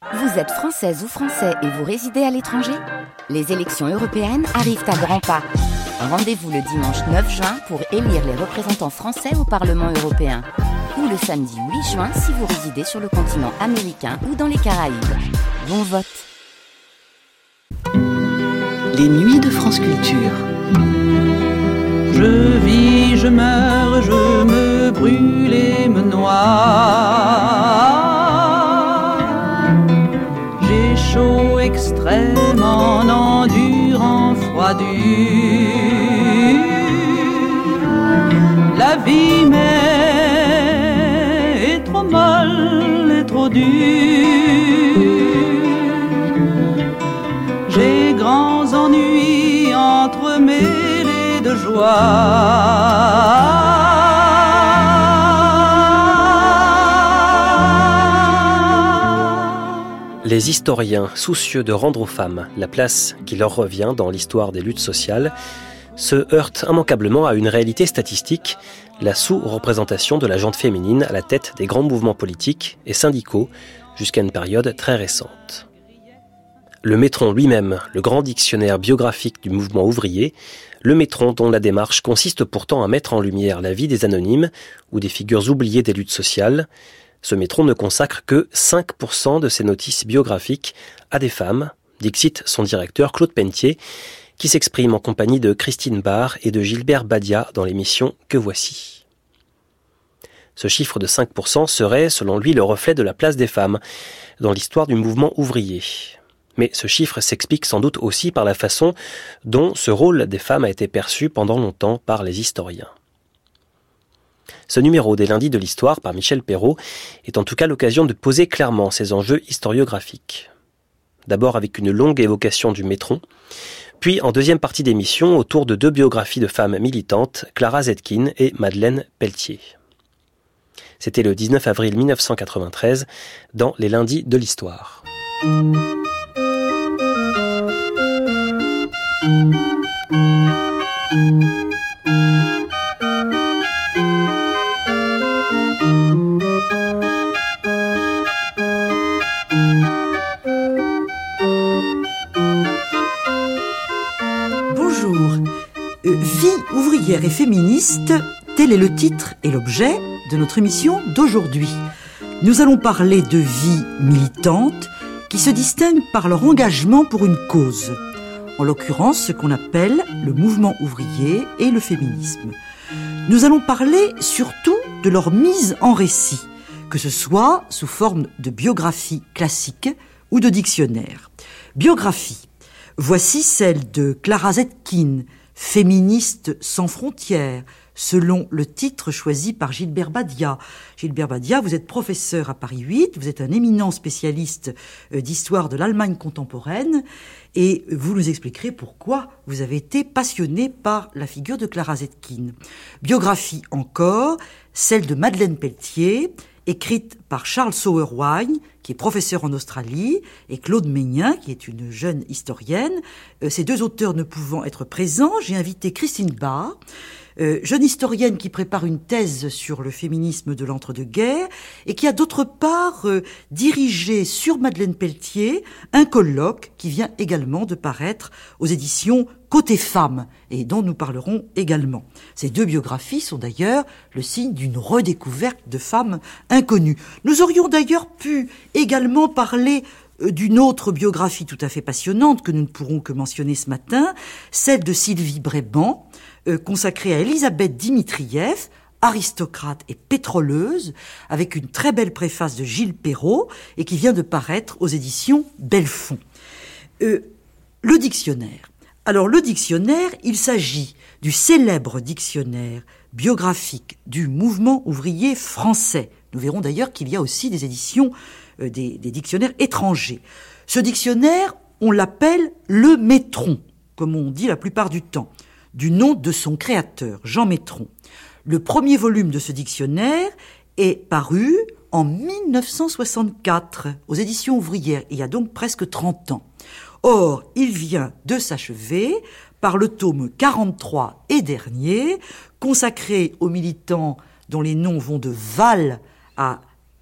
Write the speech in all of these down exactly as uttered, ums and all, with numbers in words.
Vous êtes française ou français et vous résidez à l'étranger ? Les élections européennes arrivent à grands pas. Rendez-vous le dimanche neuf juin pour élire les représentants français au Parlement européen. Ou le samedi huit juin si vous résidez sur le continent américain ou dans les Caraïbes. Bon vote. Les nuits de France Culture. Je vis, je meurs, je me brûle et me noie. J'ai chaud extrême en endurant froid dur. La vie m'est trop molle et trop dure. J'ai grands ennuis entremêlés de joie. Les historiens, soucieux de rendre aux femmes la place qui leur revient dans l'histoire des luttes sociales, se heurtent immanquablement à une réalité statistique, la sous-représentation de la gente féminine à la tête des grands mouvements politiques et syndicaux jusqu'à une période très récente. Le Métron lui-même, le grand dictionnaire biographique du mouvement ouvrier, le Métron dont la démarche consiste pourtant à mettre en lumière la vie des anonymes ou des figures oubliées des luttes sociales, ce Métron ne consacre que cinq pour cent de ses notices biographiques à des femmes, dixit son directeur Claude Pentier, qui s'exprime en compagnie de Christine Barr et de Gilbert Badia dans l'émission Que voici. Ce chiffre de cinq pour cent serait, selon lui, le reflet de la place des femmes dans l'histoire du mouvement ouvrier. Mais ce chiffre s'explique sans doute aussi par la façon dont ce rôle des femmes a été perçu pendant longtemps par les historiens. Ce numéro des lundis de l'histoire par Michel Perrault est en tout cas l'occasion de poser clairement ces enjeux historiographiques. D'abord avec une longue évocation du Métron, puis en deuxième partie d'émission autour de deux biographies de femmes militantes, Clara Zetkin et Madeleine Pelletier. C'était le dix-neuf avril mille neuf cent quatre-vingt-treize dans les lundis de l'histoire. Bonjour. Euh, Vie ouvrière et féministe, tel est le titre et l'objet de notre émission d'aujourd'hui. Nous allons parler de vie militante qui se distingue par leur engagement pour une cause. En l'occurrence, ce qu'on appelle le mouvement ouvrier et le féminisme. Nous allons parler surtout de leur mise en récit, que ce soit sous forme de biographie classique ou de dictionnaire. Biographie. Voici celle de Clara Zetkin, féministe sans frontières, selon le titre choisi par Gilbert Badia. Gilbert Badia, vous êtes professeur à Paris huit, vous êtes un éminent spécialiste d'histoire de l'Allemagne contemporaine, et vous nous expliquerez pourquoi vous avez été passionné par la figure de Clara Zetkin. Biographie encore, celle de Madeleine Pelletier, écrite par Charles Sauer-Wine, qui est professeur en Australie, et Claude Meignin, qui est une jeune historienne. Euh, ces deux auteurs ne pouvant être présents, j'ai invité Christine Barr, euh, jeune historienne qui prépare une thèse sur le féminisme de l'entre-deux-guerres, et qui a d'autre part euh, dirigé sur Madeleine Pelletier un colloque qui vient également de paraître aux éditions Côté Femmes, et dont nous parlerons également. Ces deux biographies sont d'ailleurs le signe d'une redécouverte de femmes inconnues. Nous aurions d'ailleurs pu également parler d'une autre biographie tout à fait passionnante que nous ne pourrons que mentionner ce matin, celle de Sylvie Bréban, euh, consacrée à Elisabeth Dimitrieff, aristocrate et pétroleuse, avec une très belle préface de Gilles Perrault, et qui vient de paraître aux éditions Belfond. Euh, le dictionnaire. Alors, le dictionnaire, il s'agit du célèbre dictionnaire biographique du mouvement ouvrier français. Nous verrons d'ailleurs qu'il y a aussi des éditions, euh, des, des dictionnaires étrangers. Ce dictionnaire, on l'appelle le Métron, comme on dit la plupart du temps, du nom de son créateur, Jean Métron. Le premier volume de ce dictionnaire est paru en mille neuf cent soixante-quatre aux éditions ouvrières, il y a donc presque trente ans. Or, il vient de s'achever par le tome quarante-trois et dernier, consacré aux militants dont les noms vont de Val à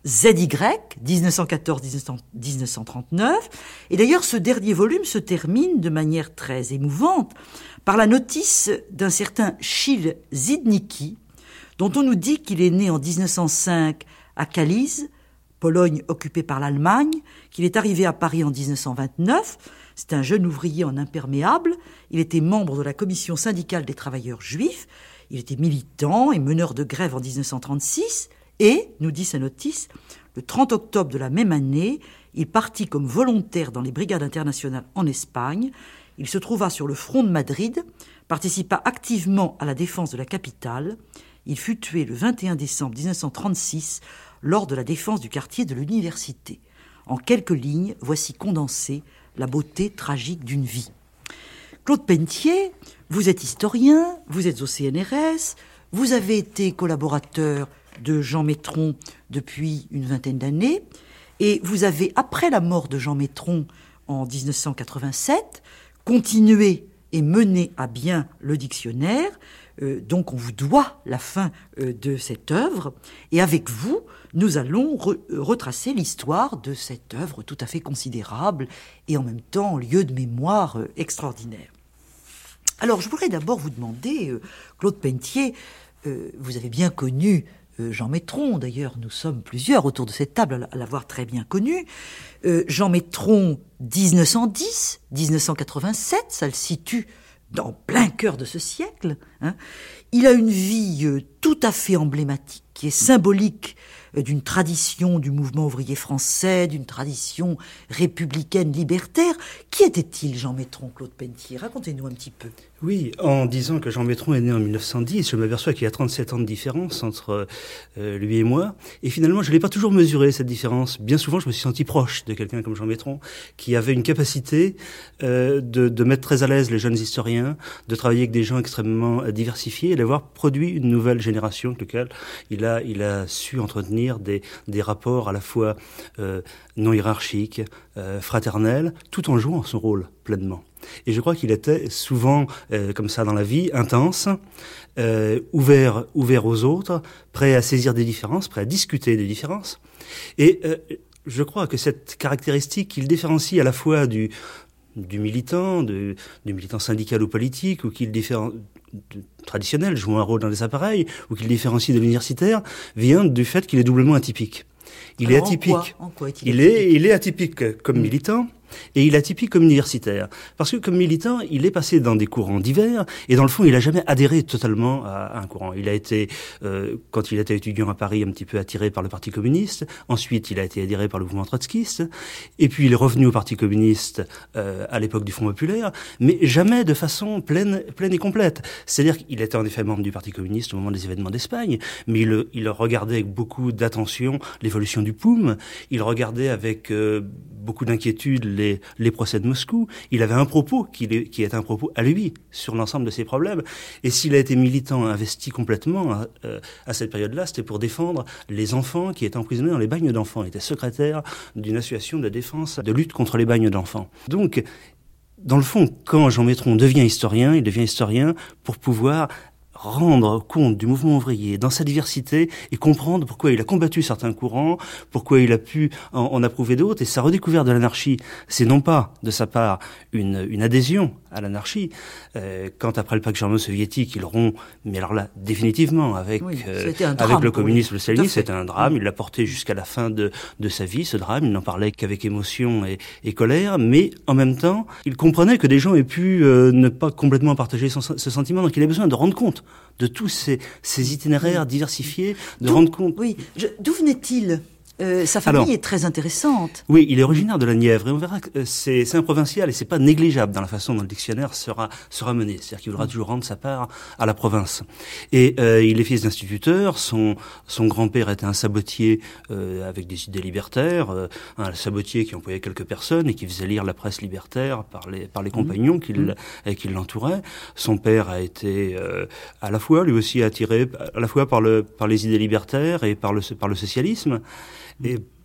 Z Y, dix-neuf cent quatorze à dix-neuf cent trente-neuf. Et d'ailleurs, ce dernier volume se termine de manière très émouvante par la notice d'un certain Chil Zidnicki, dont on nous dit qu'il est né en dix-neuf cent cinq à Kalisz, Pologne occupée par l'Allemagne, qu'il est arrivé à Paris en dix-neuf cent vingt-neuf. C'est un jeune ouvrier en imperméable. Il était membre de la commission syndicale des travailleurs juifs. Il était militant et meneur de grève en dix-neuf cent trente-six. Et, nous dit sa notice, le trente octobre de la même année, il partit comme volontaire dans les brigades internationales en Espagne. Il se trouva sur le front de Madrid, participa activement à la défense de la capitale. Il fut tué le vingt et un décembre dix-neuf cent trente-six lors de la défense du quartier de l'Université. En quelques lignes, voici condensée la beauté tragique d'une vie. Claude Pentier, vous êtes historien, vous êtes au C N R S, vous avez été collaborateur de Jean Maitron depuis une vingtaine d'années, et vous avez, après la mort de Jean Maitron en dix-neuf cent quatre-vingt-sept, continué et mené à bien le dictionnaire. Euh, donc on vous doit la fin euh, de cette œuvre, et avec vous, nous allons re- retracer l'histoire de cette œuvre tout à fait considérable et en même temps lieu de mémoire euh, extraordinaire. Alors je voudrais d'abord vous demander, euh, Claude Pentier, euh, vous avez bien connu euh, Jean Maitron, d'ailleurs nous sommes plusieurs autour de cette table à l'avoir très bien connu. Euh, Jean Maitron, dix-neuf cent dix à dix-neuf cent quatre-vingt-sept, ça le situe dans plein cœur de ce siècle. Hein. Il a une vie euh, tout à fait emblématique, qui est symbolique euh, d'une tradition du mouvement ouvrier français, d'une tradition républicaine libertaire. Qui était-il, Jean Maitron, Claude Pentier? Racontez-nous un petit peu. Oui, en disant que Jean Maitron est né en mille neuf cent dix, je m'aperçois qu'il y a trente-sept ans de différence entre euh, lui et moi. Et finalement, je ne l'ai pas toujours mesuré, cette différence. Bien souvent, je me suis senti proche de quelqu'un comme Jean Maitron, qui avait une capacité euh, de, de mettre très à l'aise les jeunes historiens, de travailler avec des gens extrêmement diversifiés et d'avoir produit une nouvelle génération avec laquelle il a, il a su entretenir des, des rapports à la fois euh, non hiérarchiques, euh, fraternels, tout en jouant son rôle pleinement. Et je crois qu'il était souvent, euh, comme ça dans la vie, intense, euh, ouvert, ouvert aux autres, prêt à saisir des différences, prêt à discuter des différences. Et euh, je crois que cette caractéristique qu'il différencie à la fois du, du militant, de, du militant syndical ou politique, ou qu'il différencie traditionnel, jouant un rôle dans les appareils, ou qu'il différencie de l'universitaire, vient du fait qu'il est doublement atypique. Il Alors, est atypique. En quoi, en quoi est-il il atypique est, il est atypique comme mmh. militant. Et il est atypique comme universitaire. Parce que comme militant, il est passé dans des courants divers, et dans le fond, il n'a jamais adhéré totalement à un courant. Il a été, euh, quand il était étudiant à Paris, un petit peu attiré par le Parti communiste. Ensuite, il a été adhéré par le mouvement trotskiste. Et puis, il est revenu au Parti communiste euh, à l'époque du Front populaire, mais jamais de façon pleine, pleine et complète. C'est-à-dire qu'il était en effet membre du Parti communiste au moment des événements d'Espagne, mais il, il regardait avec beaucoup d'attention l'évolution du P O U M. Il regardait avec euh, beaucoup d'inquiétude les Les, les procès de Moscou. Il avait un propos qui, qui est un propos à lui sur l'ensemble de ses problèmes. Et s'il a été militant investi complètement à, euh, à cette période-là, c'était pour défendre les enfants qui étaient emprisonnés dans les bagnes d'enfants. Il était secrétaire d'une association de défense, de lutte contre les bagnes d'enfants. Donc, dans le fond, quand Jean Maitron devient historien, il devient historien pour pouvoir rendre compte du mouvement ouvrier dans sa diversité et comprendre pourquoi il a combattu certains courants, pourquoi il a pu en, en approuver d'autres. Et sa redécouverte de l'anarchie, c'est non pas de sa part une, une adhésion à l'anarchie, euh, quand après le pacte germano-soviétique, il rompt, mais alors là, définitivement, avec, oui, euh, avec le communisme, le stalinisme, c'était un drame, il l'a porté jusqu'à la fin de, de sa vie, ce drame, il n'en parlait qu'avec émotion et, et colère, mais en même temps, il comprenait que des gens aient pu euh, ne pas complètement partager son, ce sentiment, donc il avait besoin de rendre compte de tous ces, ces itinéraires diversifiés, de D'où, rendre compte... Oui, je, d'où venait-il Euh, sa famille Alors, est très intéressante. Oui, il est originaire de la Nièvre, et on verra que c'est, c'est un provincial, et c'est pas négligeable dans la façon dont le dictionnaire sera, sera mené. C'est-à-dire qu'il voudra toujours rendre sa part à la province. Et euh, il est fils d'instituteur, son, son grand-père était un sabotier euh, avec des idées libertaires, euh, un sabotier qui employait quelques personnes et qui faisait lire la presse libertaire par les, par les compagnons qui, mmh. qui l'entouraient. Son père a été euh, à la fois, lui aussi, attiré à la fois par, le, par les idées libertaires et par le, par le socialisme. Et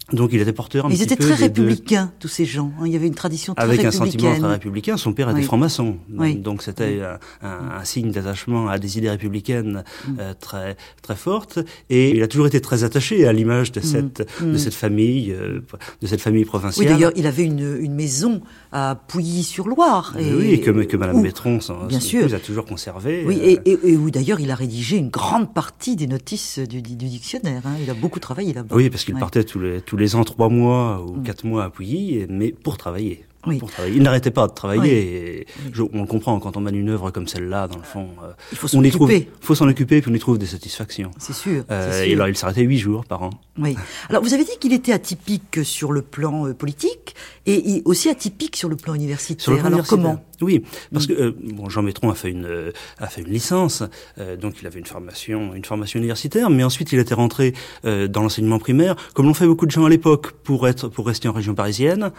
Donc il était porteur un Ils petit étaient peu très des républicains, deux... tous ces gens. Il y avait une tradition très Avec républicaine. Avec un sentiment très républicain. Son père était oui. franc-maçon. Oui. Donc c'était oui. un, un, un signe d'attachement à des idées républicaines mm. euh, très très fortes. Et il a toujours été très attaché à l'image de cette mm. de cette famille, euh, de cette famille provinciale. Oui, d'ailleurs, il avait une, une maison à Pouilly-sur-Loire. Et oui, et que, que Madame où, Bétron, son, bien son sûr. épouse, a toujours conservé. Oui, euh... et, et, et où d'ailleurs il a rédigé une grande partie des notices du, du dictionnaire. Hein. Il a beaucoup travaillé là-bas. Oui, parce qu'il ouais. partait tous les tous les ans trois mois ou mm. quatre mois à Pouilly, mais pour travailler. Oui. Pour travailler. Il n'arrêtait pas de travailler. Oui. Et je, on le comprend quand on mène une œuvre comme celle-là, dans le fond. Euh, il faut s'en occuper. Il faut s'en occuper, puis on y trouve des satisfactions. C'est sûr, euh, c'est sûr. Et alors, il s'arrêtait huit jours par an. Oui. Alors, vous avez dit qu'il était atypique sur le plan euh, politique et aussi atypique sur le plan universitaire. Sur le plan alors, universitaire. comment ? Oui, parce que euh, bon, Jean Métron a fait une euh, a fait une licence, euh, donc il avait une formation une formation universitaire, mais ensuite il était rentré euh, dans l'enseignement primaire, comme l'ont fait beaucoup de gens à l'époque pour être pour rester en région parisienne.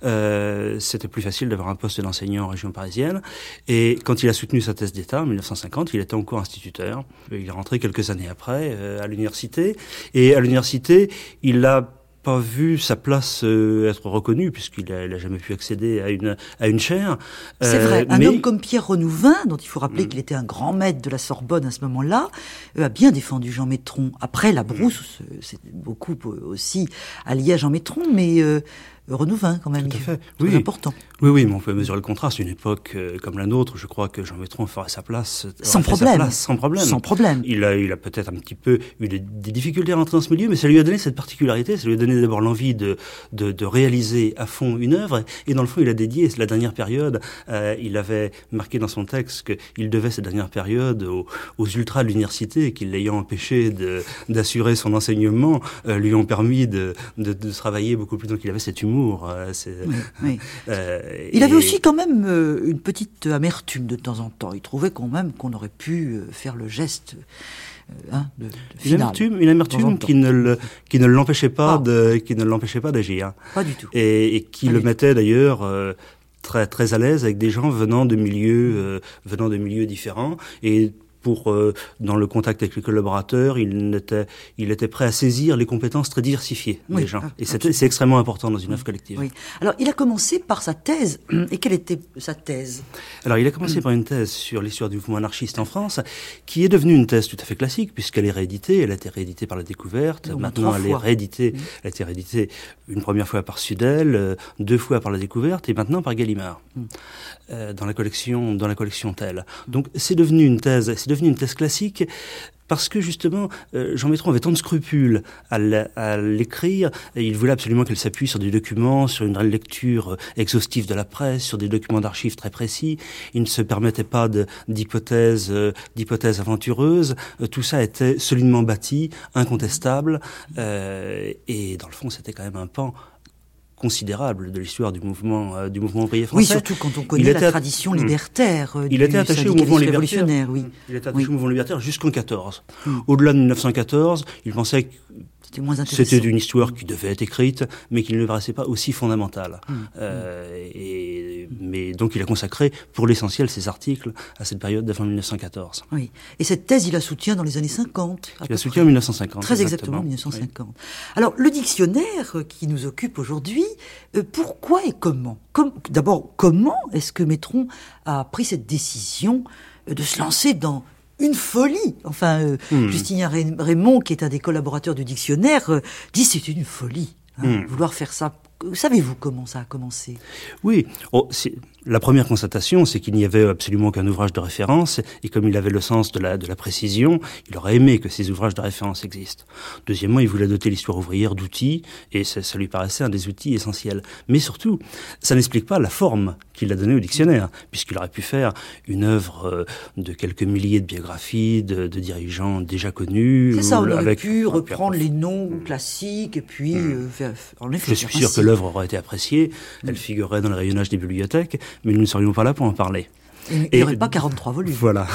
Euh, c'était plus facile d'avoir un poste d'enseignant en région parisienne. Et quand il a soutenu sa thèse d'État en mille neuf cent cinquante, il était encore instituteur. Il est rentré quelques années après euh, à l'université, et à l'université, il a pas vu sa place euh, être reconnue, puisqu'il a, il a jamais pu accéder à une à une chaire. C'est euh, vrai. Un mais... homme comme Pierre Renouvin, dont il faut rappeler mmh. qu'il était un grand maître de la Sorbonne à ce moment-là, euh, a bien défendu Jean Métron. Après la brousse, mmh. c'est beaucoup aussi allié à Jean Métron, mais euh, Renouvin quand même. Tout à fait. Très oui. important. Oui, oui, mais on peut mesurer le contraste. Une époque euh, comme la nôtre, je crois que Jean Métron ferait sa place sans problème. Sa place, sans problème. Sans problème. Il a, il a peut-être un petit peu eu des, des difficultés à rentrer dans ce milieu, mais ça lui a donné cette particularité. Ça lui a donné d'abord l'envie de, de, de réaliser à fond une œuvre. Et dans le fond, il a dédié la dernière période. Euh, il avait marqué dans son texte qu'il devait cette dernière période aux, aux ultras de l'université, qui l'ayant empêché de, d'assurer son enseignement, euh, lui ont permis de, de, de travailler beaucoup plus. Donc il avait cet humour. Euh, c'est, oui, oui. Euh, il avait aussi quand même euh, une petite amertume de temps en temps. Il trouvait quand même qu'on aurait pu euh, faire le geste euh, hein, de, de une amertume, une amertume qui ne le, qui ne l'empêchait pas ah. de, qui ne l'empêchait pas d'agir. Pas du tout. Et, et qui pas le mettait tout. d'ailleurs euh, très très à l'aise avec des gens venant de milieux euh, venant de milieux différents. Et pour euh, dans le contact avec les collaborateurs, il était il était prêt à saisir les compétences très diversifiées oui, des gens. Ah, et c'était, c'est extrêmement important dans une œuvre collective. Oui. Alors, il a commencé par sa thèse. Et quelle était sa thèse ? Alors, il a commencé par une thèse sur l'histoire du mouvement anarchiste en France, qui est devenue une thèse tout à fait classique, puisqu'elle est rééditée. Elle a été rééditée par La Découverte. Donc, maintenant, elle est rééditée. Mmh. Elle a été rééditée une première fois par Sudel, deux fois par La Découverte, et maintenant par Gallimard, mmh. euh, dans la collection, dans la collection Tell. Donc, c'est devenu une thèse, c'est devenu une thèse classique. Parce que justement, euh, Jean Métron avait tant de scrupules à, à l'écrire, et il voulait absolument qu'elle s'appuie sur des documents, sur une lecture exhaustive de la presse, sur des documents d'archives très précis. Il ne se permettait pas de, d'hypothèses, euh, d'hypothèses aventureuses. Euh, tout ça était solidement bâti, incontestable, euh, et dans le fond, c'était quand même un pan considérable de l'histoire du mouvement euh, du mouvement ouvrier français. Oui, surtout quand on connaît la tradition libertaire euh, il du était attaché au mouvement libertaire. Oui. Il était attaché oui. au mouvement libertaire jusqu'en quatorze. Mm. Au-delà de mille neuf cent quatorze, il pensait que c'était moins intéressant. C'était une histoire qui devait être écrite, mais qui ne le paraissait pas aussi fondamentale. Mm. Euh, et, mais donc il a consacré, pour l'essentiel, ses articles à cette période d'avant mille neuf cent quatorze. Oui. Et cette thèse, il la soutient dans les années cinquante. Il la soutient en mille neuf cent cinquante. Très exactement, en mille neuf cent cinquante. Oui. Alors, le dictionnaire qui nous occupe aujourd'hui, euh, pourquoi et comment Comme, D'abord, comment est-ce que Métron a pris cette décision de se lancer dans une folie. Enfin, euh, mmh. Justinien Raymond, qui est un des collaborateurs du dictionnaire, euh, dit c'est une folie, hein, mmh. vouloir faire ça. Savez-vous comment ça a commencé ? Oui, oh, c'est... la première constatation, c'est qu'il n'y avait absolument aucun ouvrage de référence, et comme il avait le sens de la, de la précision, il aurait aimé que ces ouvrages de référence existent. Deuxièmement, il voulait doter l'histoire ouvrière d'outils, et ça, ça lui paraissait un des outils essentiels. Mais surtout, ça n'explique pas la forme qu'il a donnée au dictionnaire, puisqu'il aurait pu faire une œuvre de quelques milliers de biographies de, de dirigeants déjà connus. C'est ça, on aurait avec... pu reprendre les noms mmh. classiques, et puis mmh. euh, faire... En effet, je suis sûr que l'œuvre aurait été appréciée, mmh. elle figurerait dans le rayonnage des bibliothèques, mais nous ne serions pas là pour en parler. Et il n'y aurait pas quarante-trois volumes. Voilà.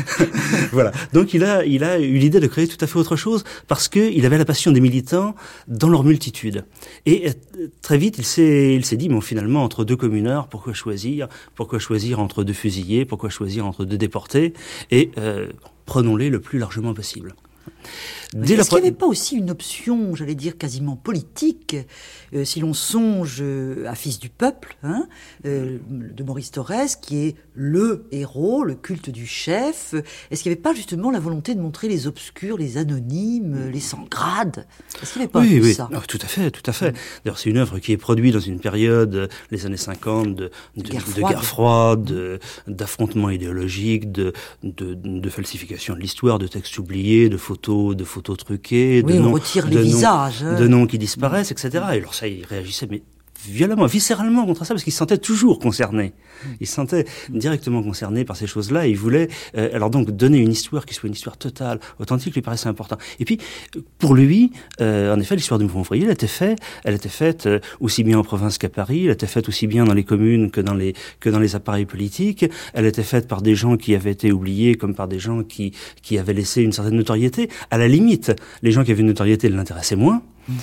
Voilà. Donc il a, il a eu l'idée de créer tout à fait autre chose parce que il avait la passion des militants dans leur multitude. Et très vite, il s'est, il s'est dit, bon, finalement, entre deux communards, pourquoi choisir? Pourquoi choisir entre deux fusillés? Pourquoi choisir entre deux déportés? Et, euh, prenons-les le plus largement possible. Dès Est-ce la... qu'il n'y avait pas aussi une option, j'allais dire, quasiment politique, euh, si l'on songe euh, à Fils du peuple, hein, euh, de Maurice Thorez, qui est le héros, le culte du chef. Est-ce qu'il n'y avait pas justement la volonté de montrer les obscurs, les anonymes, les sans-grade? Est-ce qu'il n'y avait pas oui, oui. ça Oh, tout à fait, tout à fait. Mmh. D'ailleurs, c'est une œuvre qui est produite dans une période, les années cinquante, de, de, de, guerre, de froide. guerre froide, de, d'affrontements idéologiques, de, de, de falsification de l'histoire, de textes oubliés, de photos, de photos truquées, oui, de on noms, retire de les noms, visages, hein. de noms qui disparaissent, et cetera. Et alors ça, il réagissait, mais violemment, viscéralement contre ça, parce qu'il se sentait toujours concerné. Il se sentait directement concerné par ces choses-là, et il voulait, euh, alors donc, donner une histoire qui soit une histoire totale, authentique, lui paraissait important. Et puis, pour lui, euh, en effet, l'histoire du mouvement ouvrier, elle était faite, elle était faite euh, aussi bien en province qu'à Paris, elle était faite aussi bien dans les communes que dans les, que dans les appareils politiques, elle était faite par des gens qui avaient été oubliés, comme par des gens qui, qui avaient laissé une certaine notoriété. À la limite, les gens qui avaient une notoriété l'intéressaient moins.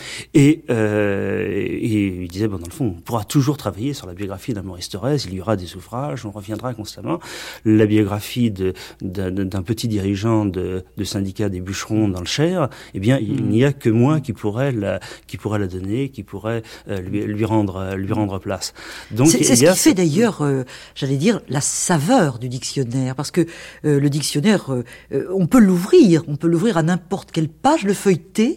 Et, euh, et il disait, bon, dans le fond, on pourra toujours travailler sur la biographie d'un Maurice Thorez, il y aura des ouvrages, on reviendra constamment. La biographie de, de, d'un petit dirigeant de, de syndicat des bûcherons dans le Cher, eh bien, il n'y a que moi qui pourrait la, qui pourrait la donner, qui pourrait euh, lui, lui rendre, lui rendre place. Donc, c'est, c'est ce qui fait d'ailleurs, euh, j'allais dire, la saveur du dictionnaire, parce que euh, le dictionnaire, euh, on peut l'ouvrir, on peut l'ouvrir à n'importe quelle page, le feuilleter,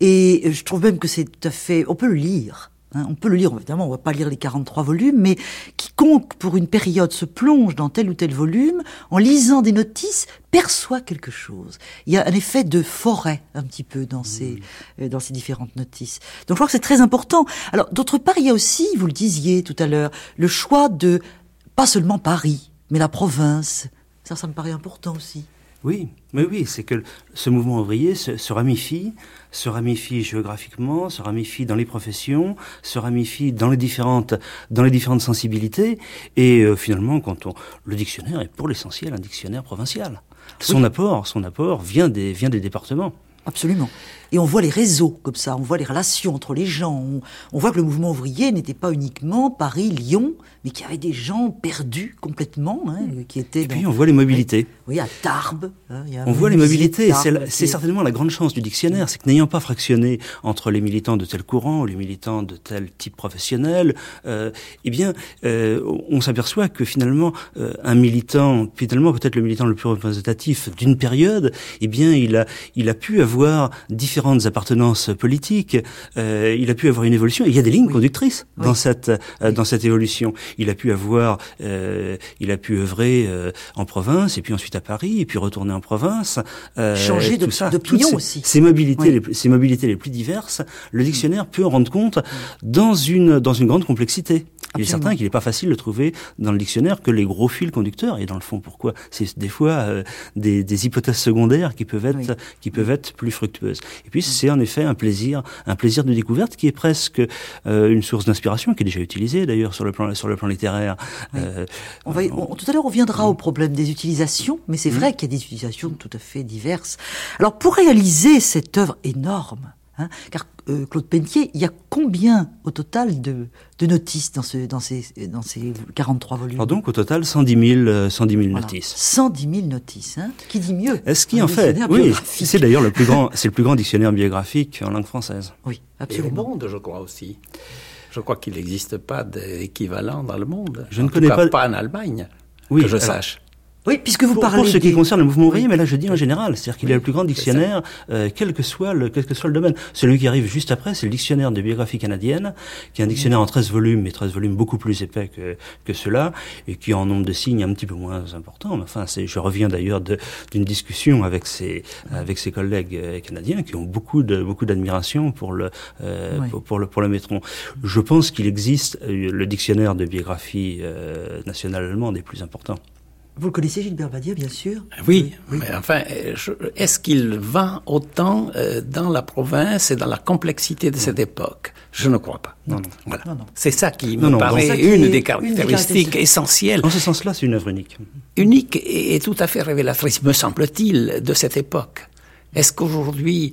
et je trouve même que c'est tout à fait... On peut le lire. Hein, on peut le lire, évidemment, on va pas lire les quarante-trois volumes, mais quiconque, pour une période, se plonge dans tel ou tel volume, en lisant des notices, perçoit quelque chose. Il y a un effet de forêt, un petit peu, dans ces, mmh. euh, dans ces différentes notices. Donc je crois que c'est très important. Alors, d'autre part, il y a aussi, vous le disiez tout à l'heure, le choix de, pas seulement Paris, mais la province. Ça, ça me paraît important aussi. Oui, mais oui, c'est que ce mouvement ouvrier se, se ramifie, se ramifie géographiquement, se ramifie dans les professions, se ramifie dans les différentes, dans les différentes sensibilités, et euh, finalement, quand on, le dictionnaire est pour l'essentiel un dictionnaire provincial. Son oui. apport, son apport vient des, vient des départements. Absolument. Et on voit les réseaux comme ça, on voit les relations entre les gens. On, on voit que le mouvement ouvrier n'était pas uniquement Paris, Lyon, mais qu'il y avait des gens perdus complètement, hein, qui étaient. Et dans, puis on voit les mobilités. Oui, oui à Tarbes. Hein, il y a on voit les mobilités. Tarbes, c'est, la, c'est certainement la grande chance du dictionnaire, c'est que n'ayant pas fractionné entre les militants de tel courant ou les militants de tel type professionnel, euh, eh bien, euh, on s'aperçoit que finalement, euh, un militant, finalement peut-être le militant le plus représentatif d'une période, eh bien, il a, il a pu avoir différentes appartenances politiques, euh, il a pu avoir une évolution, et il y a des lignes oui. conductrices oui. dans cette euh, oui. dans cette évolution. Il a pu avoir, euh, il a pu œuvrer euh, en province, et puis ensuite à Paris, et puis retourner en province. Euh, Changer de, ça, d'opinion ces, aussi. Ces mobilités, oui. les, ces mobilités les plus diverses, le dictionnaire peut en rendre compte dans une dans une grande complexité. Il est certain qu'il n'est pas facile de trouver dans le dictionnaire que les gros fils conducteurs. Et dans le fond, pourquoi? C'est des fois euh, des, des hypothèses secondaires qui peuvent être oui. qui peuvent être plus fructueuses. Et puis c'est en effet un plaisir, un plaisir de découverte qui est presque euh, une source d'inspiration qui est déjà utilisée d'ailleurs sur le plan sur le plan littéraire. Oui. Euh, on va, on, tout à l'heure, on viendra au problème des utilisations, mais c'est mmh. vrai qu'il y a des utilisations tout à fait diverses. Alors pour réaliser cette œuvre énorme. Hein, car euh, Claude Pelletier, il y a combien au total de, de notices dans, ce, dans, ces, dans ces quarante-trois volumes? Alors donc au total cent dix mille voilà. notices. cent dix mille notices, hein, qui dit mieux? Est-ce qui en fait? Oui, c'est d'ailleurs le plus grand, c'est le plus grand dictionnaire biographique en langue française. Oui, absolument. Et au monde, je crois aussi. Je crois qu'il n'existe pas d'équivalent dans le monde. Je en ne tout connais cas, pas. Pas en Allemagne, oui, que je alors, sache. Oui, puisque vous pour, parlez pour ce des... qui concerne le mouvement ouvrier, mais là je dis en général, c'est-à-dire qu'il oui, est le plus grand dictionnaire, euh, quel que soit le quel que soit le domaine. Celui qui arrive juste après, c'est le dictionnaire de biographie canadienne, qui est un dictionnaire en treize volumes, mais treize volumes beaucoup plus épais que que ceux-là, et qui en nombre de signes un petit peu moins important. Mais enfin, c'est, je reviens d'ailleurs de, d'une discussion avec ses avec ses collègues euh, canadiens qui ont beaucoup de beaucoup d'admiration pour le euh, oui. pour, pour le pour le métron. Je pense qu'il existe euh, le dictionnaire de biographie euh, nationale allemande est plus important. Vous le connaissez, Gilbert Badia, bien sûr? Oui, oui. Mais enfin, je, est-ce qu'il vend autant euh, dans la province et dans la complexité de cette époque? Je ne crois pas. Non, non. Voilà. Non, non. C'est ça qui non, me non, paraît ça qui une, est, des caractéristiques une des caractéristiques essentielles. Dans ce sens-là, c'est une œuvre unique. Unique et, et tout à fait révélatrice, me semble-t-il, de cette époque. Est-ce qu'aujourd'hui,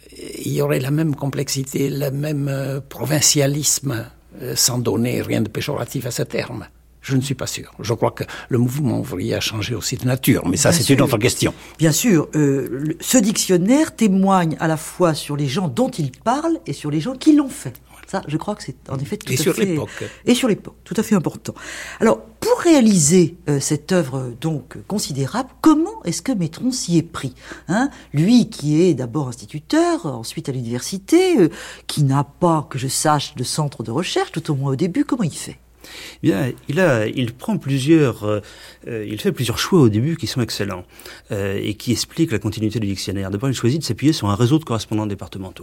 il y aurait la même complexité, le même euh, provincialisme, euh, sans donner rien de péjoratif à ce terme? Je ne suis pas sûr. Je crois que le mouvement ouvrier a changé aussi de nature, mais ça, Bien c'est sûr. une autre question. Bien sûr, euh, le- ce dictionnaire témoigne à la fois sur les gens dont il parle et sur les gens qui l'ont fait. Ça, je crois que c'est en effet tout Et à sur fait... l'époque. Et sur l'époque, tout à fait important. Alors, pour réaliser euh, cette œuvre euh, donc considérable, comment est-ce que Métron s'y est pris, hein? Lui qui est d'abord instituteur, ensuite à l'université, euh, qui n'a pas, que je sache, de centre de recherche, tout au moins au début, comment il fait? Bien, il a, il prend plusieurs, euh, euh, il fait plusieurs choix au début qui sont excellents euh, et qui expliquent la continuité du dictionnaire. D'abord, il choisit de s'appuyer sur un réseau de correspondants départementaux.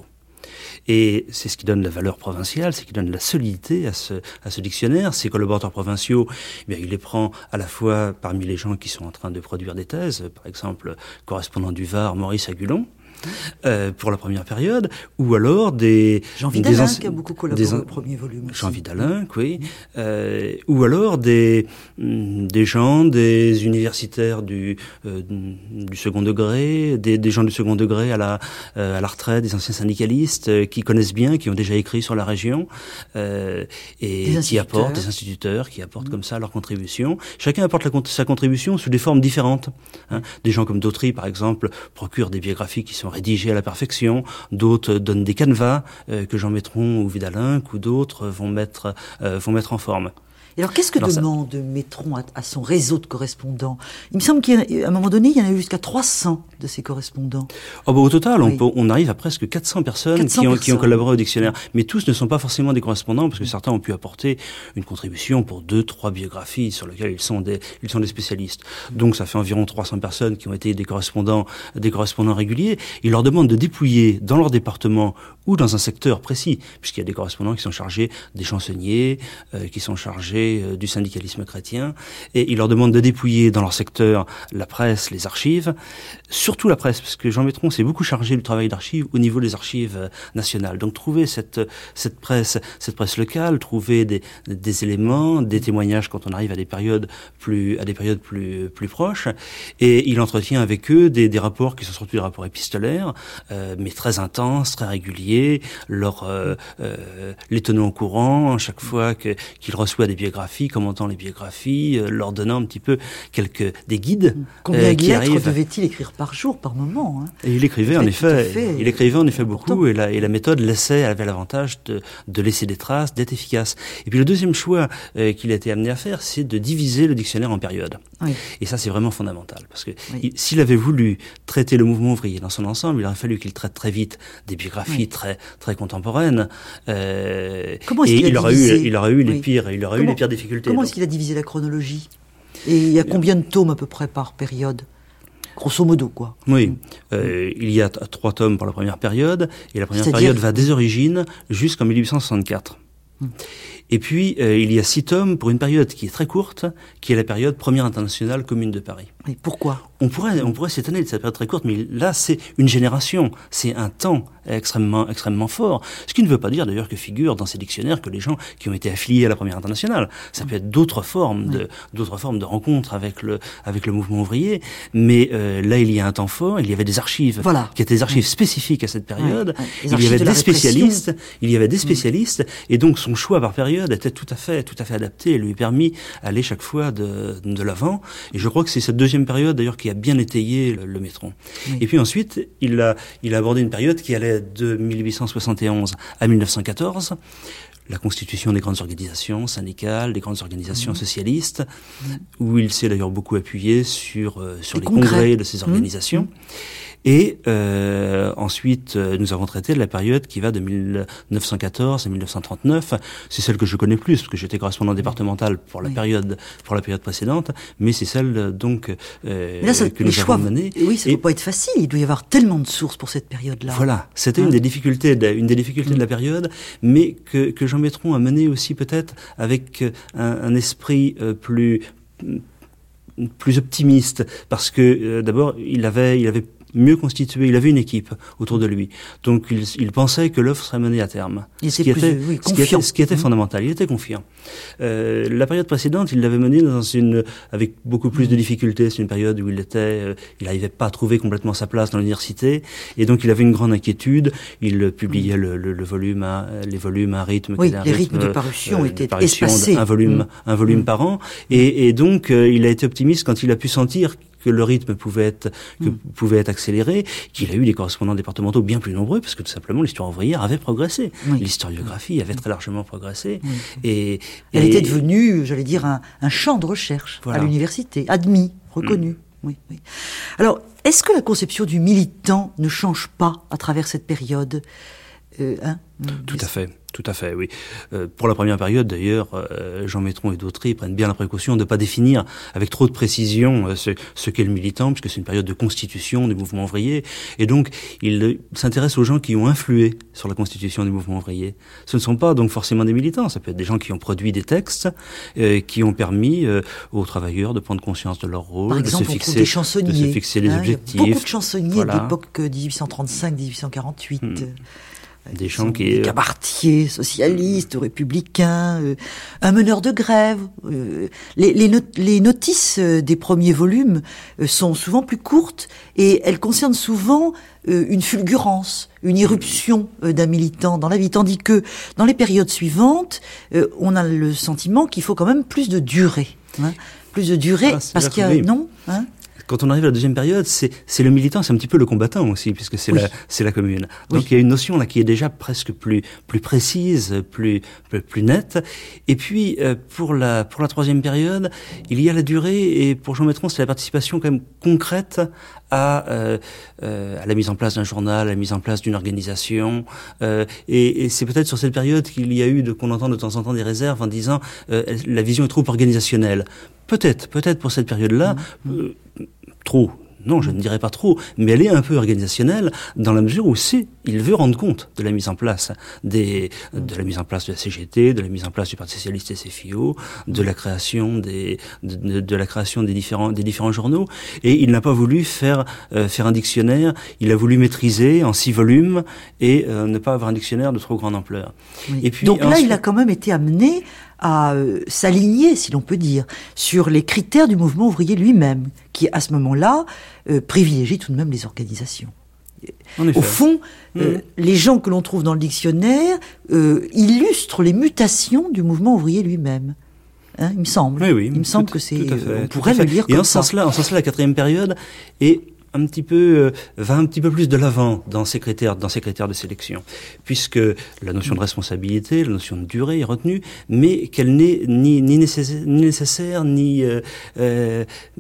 Et c'est ce qui donne la valeur provinciale, c'est ce qui donne la solidité à ce, à ce dictionnaire. Ses collaborateurs provinciaux, eh bien, il les prend à la fois parmi les gens qui sont en train de produire des thèses, par exemple, correspondant du Var, Maurice Agulon, Euh, pour la première période, ou alors des... Jean Vidalin, des qui a beaucoup collaboré des, au premier volume. Jean aussi. Vidalin, oui. Euh, ou alors des, des gens, des universitaires du, euh, du second degré, des, des gens du second degré à la, euh, à la retraite, des anciens syndicalistes euh, qui connaissent bien, qui ont déjà écrit sur la région, euh, et qui apportent, des instituteurs, qui apportent mmh. comme ça leur contribution. Chacun apporte la, sa contribution sous des formes différentes. Hein. Des gens comme Dautry, par exemple, procurent des biographies qui sont rédigés à la perfection, d'autres donnent des canevas euh, que Jean Métron ou Vidalin ou d'autres vont mettre euh, vont mettre en forme. Et alors, qu'est-ce que alors demande ça... Métron à, à son réseau de correspondants? Il me semble qu'à un moment donné, il y en a eu jusqu'à trois cents de ces correspondants. Oh bah, au total, oui. on, peut, on arrive à presque quatre cents personnes, quatre cents qui, ont, personnes. qui ont collaboré au dictionnaire. Mais tous ne sont pas forcément des correspondants, parce que certains ont pu apporter une contribution pour deux, trois biographies sur lesquelles ils sont des, ils sont des spécialistes. Donc ça fait environ trois cents personnes qui ont été des correspondants, des correspondants réguliers. Il leur demande de dépouiller dans leur département ou dans un secteur précis, puisqu'il y a des correspondants qui sont chargés des chansonniers, euh, qui sont chargés euh, du syndicalisme chrétien, et il leur demande de dépouiller dans leur secteur la presse, les archives, surtout la presse, parce que Jean Métron s'est beaucoup chargé du travail d'archives au niveau des archives euh, nationales. Donc trouver cette cette presse, cette presse locale, trouver des des éléments, des témoignages quand on arrive à des périodes plus à des périodes plus plus proches, et il entretient avec eux des des rapports qui sont surtout des rapports épistolaires, euh, mais très intenses, très réguliers. Leur euh, euh, les tenant au courant chaque fois que qu'il reçoit des biographies, commentant les biographies, euh, leur donnant un petit peu quelques des guides. Combien euh, de qui lettres arrivent. devait-il écrire par jour, par moment, hein? Et il écrivait en effet, fait, il écrivait en effet important. beaucoup, et la, et la méthode laissait avait l'avantage de de laisser des traces, d'être efficace. Et puis le deuxième choix euh, qu'il a été amené à faire, c'est de diviser le dictionnaire en périodes. Oui. Et ça, c'est vraiment fondamental, parce que oui. il, s'il avait voulu traiter le mouvement ouvrier dans son ensemble, il aurait fallu qu'il traite très vite des biographies oui. très très contemporaines. Euh, comment est-ce et qu'il a il aurait divisé eu, il aurait eu oui. les pires, il aurait comment, eu les pires difficultés. Comment donc. est-ce qu'il a divisé la chronologie? Et il y a combien de tomes à peu près par période? Grosso modo, quoi. Oui, euh, il y a t- trois tomes pour la première période, et la première C'est-à-dire... période va des origines jusqu'en mille huit cent soixante-quatre. Hum. Et puis, euh, il y a six tomes pour une période qui est très courte, qui est la période Première Internationale Commune de Paris. Et pourquoi? On pourrait, on pourrait s'étonner de cette période très courte, mais là, c'est une génération, c'est un temps extrêmement, extrêmement fort. Ce qui ne veut pas dire, d'ailleurs, que figure dans ces dictionnaires que les gens qui ont été affiliés à la Première Internationale. Ça peut être d'autres formes de, d'autres formes de rencontres avec le, avec le mouvement ouvrier. Mais euh, là, il y a un temps fort. Il y avait des archives, voilà. qui étaient des archives spécifiques à cette période. Ouais, ouais. Il y avait des spécialistes. Il y avait des spécialistes, mmh. et donc son choix par période était tout à fait, tout à fait adapté. Et lui permis d'aller chaque fois de, de l'avant. Et je crois que c'est cette deuxième période, d'ailleurs, qui a bien étayé le, le Métron. Oui. Et puis ensuite, il a, il a abordé une période qui allait de mille huit cent soixante et onze à mille neuf cent quatorze, la constitution des grandes organisations syndicales, des grandes organisations mmh. socialistes, mmh. où il s'est d'ailleurs beaucoup appuyé sur, euh, sur les, les congrès de ces organisations. Mmh. Et euh, ensuite, euh, nous avons traité de la période qui va de mille neuf cent quatorze à mille neuf cent trente-neuf. C'est celle que je connais plus, parce que j'étais correspondant départemental pour la oui. période pour la période précédente, mais c'est celle donc euh, là, ça, que nous avons menée. Oui, ça ne doit pas être facile. Il doit y avoir tellement de sources pour cette période-là. Voilà, c'était hein? une des difficultés, de, une des difficultés mmh. de la période, mais que, que Jean Métron a mené aussi peut-être avec un, un esprit euh, plus plus optimiste, parce que euh, d'abord il avait il avait mieux constitué, il avait une équipe autour de lui. Donc il, il pensait que l'œuvre serait menée à terme. Il ce, qui plus, était, oui, ce qui était, ce qui était mmh. fondamental, il était confiant. Euh, la période précédente, il l'avait menée dans une, avec beaucoup plus de difficultés. C'est une période où il était, euh, il n'arrivait pas à trouver complètement sa place dans l'université, et donc il avait une grande inquiétude. Il publiait mmh. le, le, le volume, à, les volumes à rythme. Oui, les rythme, rythmes de parution euh, étaient parution espacés. Un volume, mmh. un volume mmh. par an, et, et donc euh, il a été optimiste quand il a pu sentir que le rythme pouvait être, que mmh. pouvait être accéléré, qu'il a eu des correspondants départementaux bien plus nombreux, parce que tout simplement l'histoire ouvrière avait progressé. Oui. L'historiographie avait très largement progressé. Oui. Et, et elle était devenue, j'allais dire, un, un champ de recherche voilà. à l'université, admis, reconnu. Mmh. Oui, oui. Alors, est-ce que la conception du militant ne change pas à travers cette période euh, hein, Tout à fait. Tout à fait, oui. Euh, pour la première période, d'ailleurs, euh, Jean Métron et Dautry prennent bien la précaution de ne pas définir avec trop de précision euh, ce, ce qu'est le militant, puisque c'est une période de constitution du mouvement ouvrier. Et donc, ils s'intéressent aux gens qui ont influé sur la constitution du mouvement ouvrier. Ce ne sont pas donc forcément des militants, ça peut être des gens qui ont produit des textes, euh, qui ont permis euh, aux travailleurs de prendre conscience de leur rôle, Par exemple, de se on fixer, des chansonniers, de se fixer les hein, objectifs. Il y a beaucoup de chansonniers voilà. de l'époque dix-huit cent trente-cinq dix-huit cent quarante-huit. Hmm. Des gens qui... Des cabaretiers, socialistes, républicains, euh, un meneur de grève. Euh, les, les, not- les notices des premiers volumes euh, sont souvent plus courtes et elles concernent souvent euh, une fulgurance, une irruption euh, d'un militant dans la vie. Tandis que dans les périodes suivantes, euh, on a le sentiment qu'il faut quand même plus de durée. Hein, plus de durée, ah, parce qu'il y a... Oui. Non hein Quand on arrive à la deuxième période, c'est, c'est le militant, c'est un petit peu le combattant aussi, puisque c'est oui. la, c'est la commune. Donc oui. il y a une notion là qui est déjà presque plus, plus précise, plus, plus, plus nette. Et puis euh, pour la, pour la troisième période, il y a la durée, et pour Jean Métron, c'est la participation quand même concrète à, euh, euh, à la mise en place d'un journal, à la mise en place d'une organisation. Euh, et, et c'est peut-être sur cette période qu'il y a eu, de, qu'on entend de temps en temps des réserves en disant euh, la vision est trop organisationnelle. Peut-être, peut-être pour cette période-là, mmh. euh, trop. Non, je ne dirais pas trop, mais elle est un peu organisationnelle dans la mesure où c'est, il veut rendre compte de la mise en place des, de la mise en place de la C G T, de la mise en place du Parti socialiste et S F I O, de la création des, de, de la création des différents, des différents journaux. Et il n'a pas voulu faire, euh, faire un dictionnaire. Il a voulu maîtriser en six volumes et euh, ne pas avoir un dictionnaire de trop grande ampleur. Oui. Et puis, donc là, ensuite, il a quand même été amené à euh, s'aligner, si l'on peut dire, sur les critères du mouvement ouvrier lui-même, qui, à ce moment-là, euh, privilégie tout de même les organisations. En effet. Au fond, euh, mmh. les gens que l'on trouve dans le dictionnaire euh, illustrent les mutations du mouvement ouvrier lui-même. Hein, il me semble. Oui, oui, il me semble tout, que c'est. Tout à fait, on pourrait le lire Et comme en ça. ce sens-là, en ce sens-là, la quatrième période est un petit peu euh, va un petit peu plus de l'avant dans ces critères dans ces critères de sélection, puisque la notion de responsabilité, la notion de durée est retenue, mais qu'elle n'est ni ni nécessaire ni, nécessaire, ni euh, euh,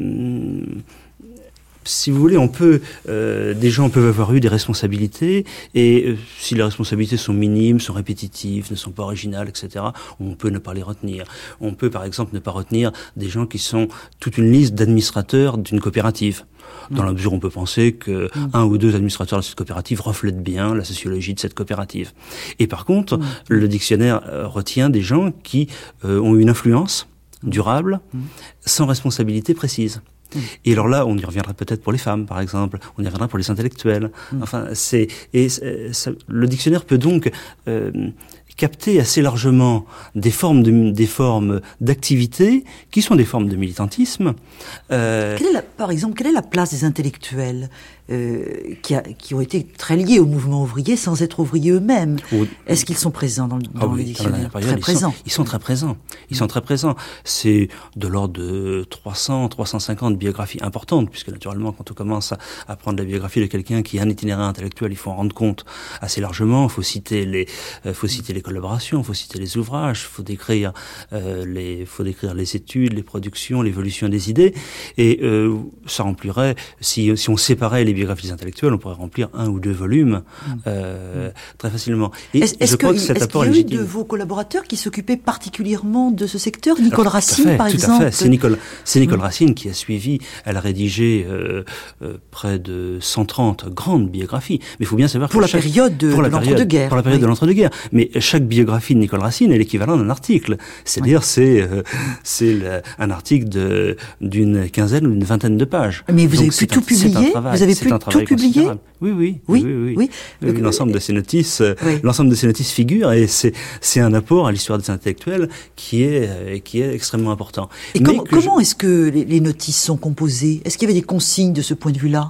si vous voulez, on peut, euh, des gens peuvent avoir eu des responsabilités, et euh, si les responsabilités sont minimes, sont répétitives, ne sont pas originales, et cetera, on peut ne pas les retenir. On peut, par exemple, ne pas retenir des gens qui sont toute une liste d'administrateurs d'une coopérative. Dans la mesure où on peut penser que mmh. un ou deux administrateurs de cette coopérative reflètent bien la sociologie de cette coopérative. Et par contre, mmh. le dictionnaire euh, retient des gens qui euh, ont une influence durable, mmh. sans responsabilité précise. Mmh. Et alors là, on y reviendra peut-être pour les femmes, par exemple. On y reviendra pour les intellectuels. Mmh. Enfin, c'est et c'est, ça, le dictionnaire peut donc euh, capter assez largement des formes de, des formes d'activité qui sont des formes de militantisme. Euh... Quelle est la, par exemple, quelle est la place des intellectuels euh, qui, a, qui ont été très liés au mouvement ouvrier sans être ouvriers eux-mêmes? Ou... Est-ce qu'ils sont présents dans le, dans ah oui, le dictionnaire? Très ils présents. Sont, ils sont très présents. Ils sont très présents. C'est de l'ordre de trois cents, trois cent cinquante biographies importantes, puisque naturellement, quand on commence à, à prendre la biographie de quelqu'un qui a un itinéraire intellectuel, il faut en rendre compte assez largement. Il faut citer les, euh, faut citer les collaborations, il faut citer les ouvrages, il faut décrire euh, les, faut décrire les études, les productions, l'évolution des idées, et euh, ça remplirait, si, si on séparait les biographies intellectuelles, on pourrait remplir un ou deux volumes euh, mmh. très facilement. Et est-ce, est-ce je crois que, que cet est-ce apport qu'il y a eu légitime. de vos collaborateurs qui s'occupaient particulièrement de ce secteur, Nicole Alors, Racine, fait, par tout exemple? À fait. C'est Nicole, c'est Nicole mmh. Racine qui a suivi. Elle a rédigé euh, euh, près de cent trente grandes biographies. Mais il faut bien savoir pour que la chaque, période de, pour la de période, l'entre-deux-guerres. Pour la période oui. de l'entre-deux-guerres. Mais chaque biographie de Nicole Racine est l'équivalent d'un article. C'est-à-dire, oui. c'est euh, c'est le, un article de d'une quinzaine ou d'une vingtaine de pages. Mais vous Donc, avez pu tout un, publier. Vous avez pu c'est un travail tout publié considérable. Oui, oui, oui, oui, oui. oui. oui, oui l'ensemble de ces notices, oui. l'ensemble de ces notices figure et c'est c'est un apport à l'histoire des intellectuels qui est qui est extrêmement important. Et Mais comment, que comment je... est-ce que les, les notices sont composées? Est-ce qu'il y avait des consignes de ce point de vue-là?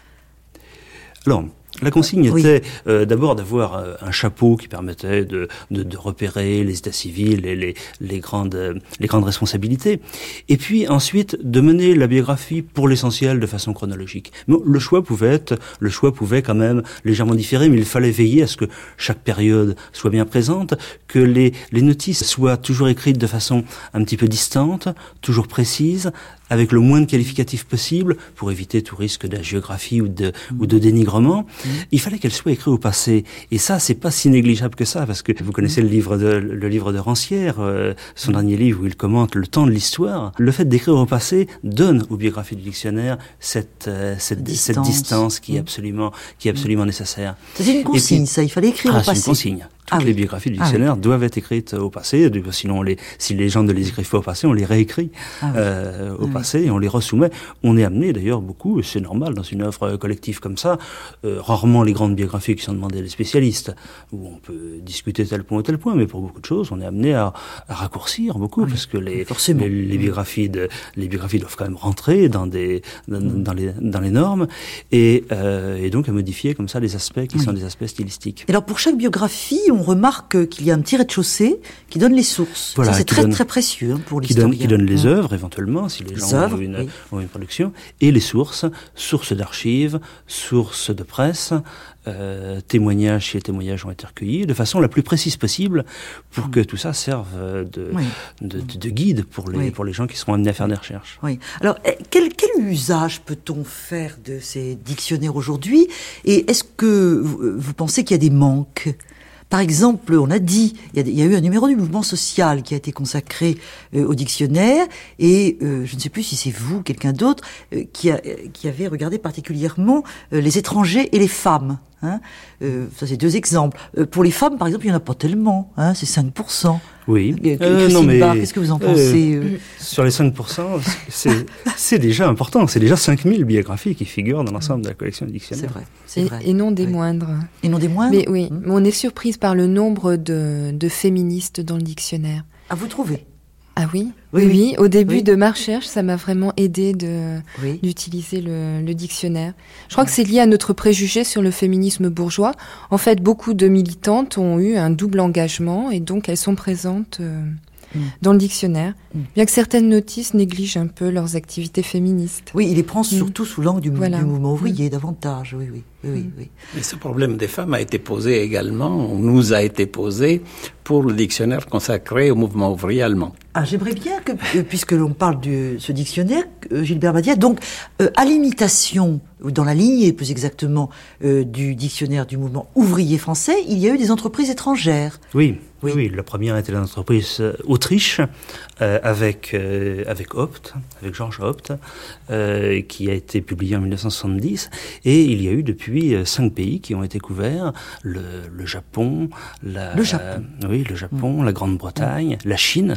Alors, la consigne oui. était euh, d'abord d'avoir euh, un chapeau qui permettait de, de, de repérer les états civils et les, les, grandes, euh, les grandes responsabilités. Et puis ensuite de mener la biographie pour l'essentiel de façon chronologique. Bon, le choix pouvait être, le choix pouvait quand même légèrement différer, mais il fallait veiller à ce que chaque période soit bien présente, que les, les notices soient toujours écrites de façon un petit peu distante, toujours précise, avec le moins de qualificatifs possible pour éviter tout risque d'hagiographie ou de, mmh. ou de dénigrement. Mmh. Il fallait qu'elle soit écrite au passé. Et ça, c'est pas si négligeable que ça, parce que vous connaissez le livre de, le livre de Rancière, euh, son dernier livre où il commente le temps de l'histoire. Le fait d'écrire au passé donne aux biographies du dictionnaire cette, euh, cette, distance. cette distance qui est absolument, qui est absolument mmh. nécessaire. C'est une consigne, puis, ça, il fallait écrire ah, au passé. C'est une consigne. Toutes ah, les oui. biographies du dictionnaire ah, oui. doivent être écrites au passé. Sinon, on les, si les gens ne les écrivent pas au passé, on les réécrit ah, oui. euh, au ah, passé oui. et on les resoumet. On est amené d'ailleurs beaucoup, et c'est normal dans une œuvre collective comme ça, euh, rarement les grandes biographies qui sont demandées à des spécialistes, où on peut discuter tel point ou tel point, mais pour beaucoup de choses, on est amené à, à raccourcir beaucoup, oui. parce que les, les, les, biographies de, les biographies doivent quand même rentrer dans, des, dans, mmh. dans, les, dans les normes, et, euh, et donc à modifier comme ça les aspects qui oui. sont des aspects stylistiques. Alors pour chaque biographie, on remarque qu'il y a un petit rez-de-chaussée qui donne les sources. Voilà, ça, c'est très donne, très précieux hein, pour qui l'historien. Donne, qui donne les œuvres, éventuellement, si les, les gens œuvres, ont, une, oui. ont une production, et les sources, sources d'archives, sources de presse, euh, témoignages si les témoignages ont été recueillis, de façon la plus précise possible, pour mmh. que tout ça serve de, oui. de, de, de guide pour les, oui. pour les gens qui seront amenés à faire des recherches. Oui. Alors, quel, quel usage peut-on faire de ces dictionnaires aujourd'hui? Et est-ce que vous, vous pensez qu'il y a des manques? Par exemple, on a dit, il y a, il y a eu un numéro du mouvement social qui a été consacré euh, au dictionnaire, et euh, je ne sais plus si c'est vous, quelqu'un d'autre, euh, qui, a, qui avait regardé particulièrement euh, les étrangers et les femmes. Hein euh, ça, c'est deux exemples. Euh, pour les femmes, par exemple, il n'y en a pas tellement. Hein, c'est cinq pour cent. Oui. Euh, euh, non, mais qu'est-ce que vous en pensez euh, Sur les cinq pour cent, c'est, c'est déjà important. C'est déjà cinq mille biographies qui figurent dans l'ensemble de la collection du dictionnaire. C'est vrai. C'est et, vrai. et non des oui. moindres. Et non des moindres. Mais oui, mmh. on est surprise par le nombre de, de féministes dans le dictionnaire. Ah, vous trouvez? Ah oui, oui, oui, oui. Au début oui. de ma recherche, ça m'a vraiment aidé de, oui. d'utiliser le, le dictionnaire. Je crois que c'est lié à notre préjugé sur le féminisme bourgeois. En fait, beaucoup de militantes ont eu un double engagement et donc elles sont présentes euh, mmh. dans le dictionnaire, mmh. bien que certaines notices négligent un peu leurs activités féministes. Oui, il les prend mmh. surtout sous l'angle du, voilà. du mouvement ouvrier, mmh. davantage, oui, oui. Oui, oui, oui. Mais ce problème des femmes a été posé également, nous a été posé pour le dictionnaire consacré au mouvement ouvrier allemand. Ah, j'aimerais bien que, euh, puisque l'on parle de ce dictionnaire, euh, Gilbert Badia, donc euh, à l'imitation, dans la lignée plus exactement, euh, du dictionnaire du mouvement ouvrier français, il y a eu des entreprises étrangères. Oui. Oui, oui, la première était l'entreprise euh, Autriche, euh, avec euh, avec Haupt, avec Georges Haupt, euh, qui a été publié en mille neuf cent soixante-dix, et il y a eu depuis euh, cinq pays qui ont été couverts, le, le Japon, la, le Japon, euh, oui, le Japon, mmh. la Grande-Bretagne, mmh. la Chine.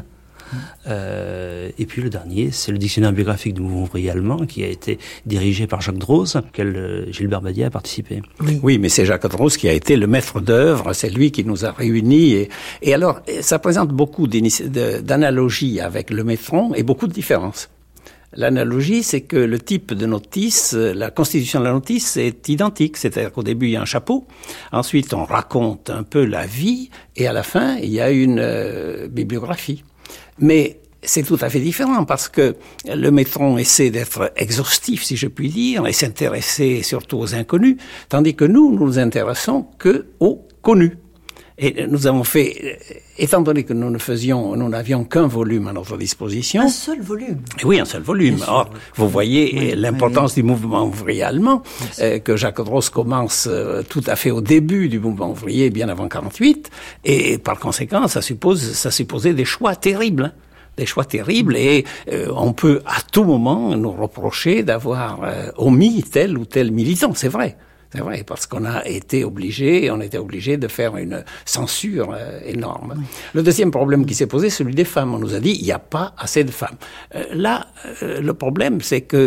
Euh, et puis le dernier, c'est le dictionnaire biographique du mouvement ouvrier allemand qui a été dirigé par Jacques Droz, auquel euh, Gilbert Badia a participé. Oui. oui, mais c'est Jacques Droz qui a été le maître d'œuvre, c'est lui qui nous a réunis. Et, et alors, ça présente beaucoup d'analogies avec le métron et beaucoup de différences. L'analogie, c'est que le type de notice, la constitution de la notice est identique. C'est-à-dire qu'au début, il y a un chapeau. Ensuite, on raconte un peu la vie. Et à la fin, il y a une euh, bibliographie. Mais c'est tout à fait différent parce que le métron essaie d'être exhaustif, si je puis dire, et s'intéresser surtout aux inconnus, tandis que nous, nous nous intéressons que aux connus. Et nous avons fait, étant donné que nous ne faisions, nous n'avions qu'un volume à notre disposition. Un seul volume. Oui, un seul volume. Bien Or, sûr. Vous voyez oui, l'importance oui. du mouvement ouvrier allemand, euh, que Jacques Droz commence euh, tout à fait au début du mouvement ouvrier, bien avant quarante-huit, et par conséquent, ça suppose, ça supposait des choix terribles. Hein. Des choix terribles, et euh, on peut à tout moment nous reprocher d'avoir euh, omis tel ou tel militant, c'est vrai. C'est vrai, parce qu'on a été obligé, on était obligé de faire une censure euh, énorme. Oui. Le deuxième problème qui s'est posé, celui des femmes. On nous a dit, il n'y a pas assez de femmes. Euh, là, euh, le problème, c'est que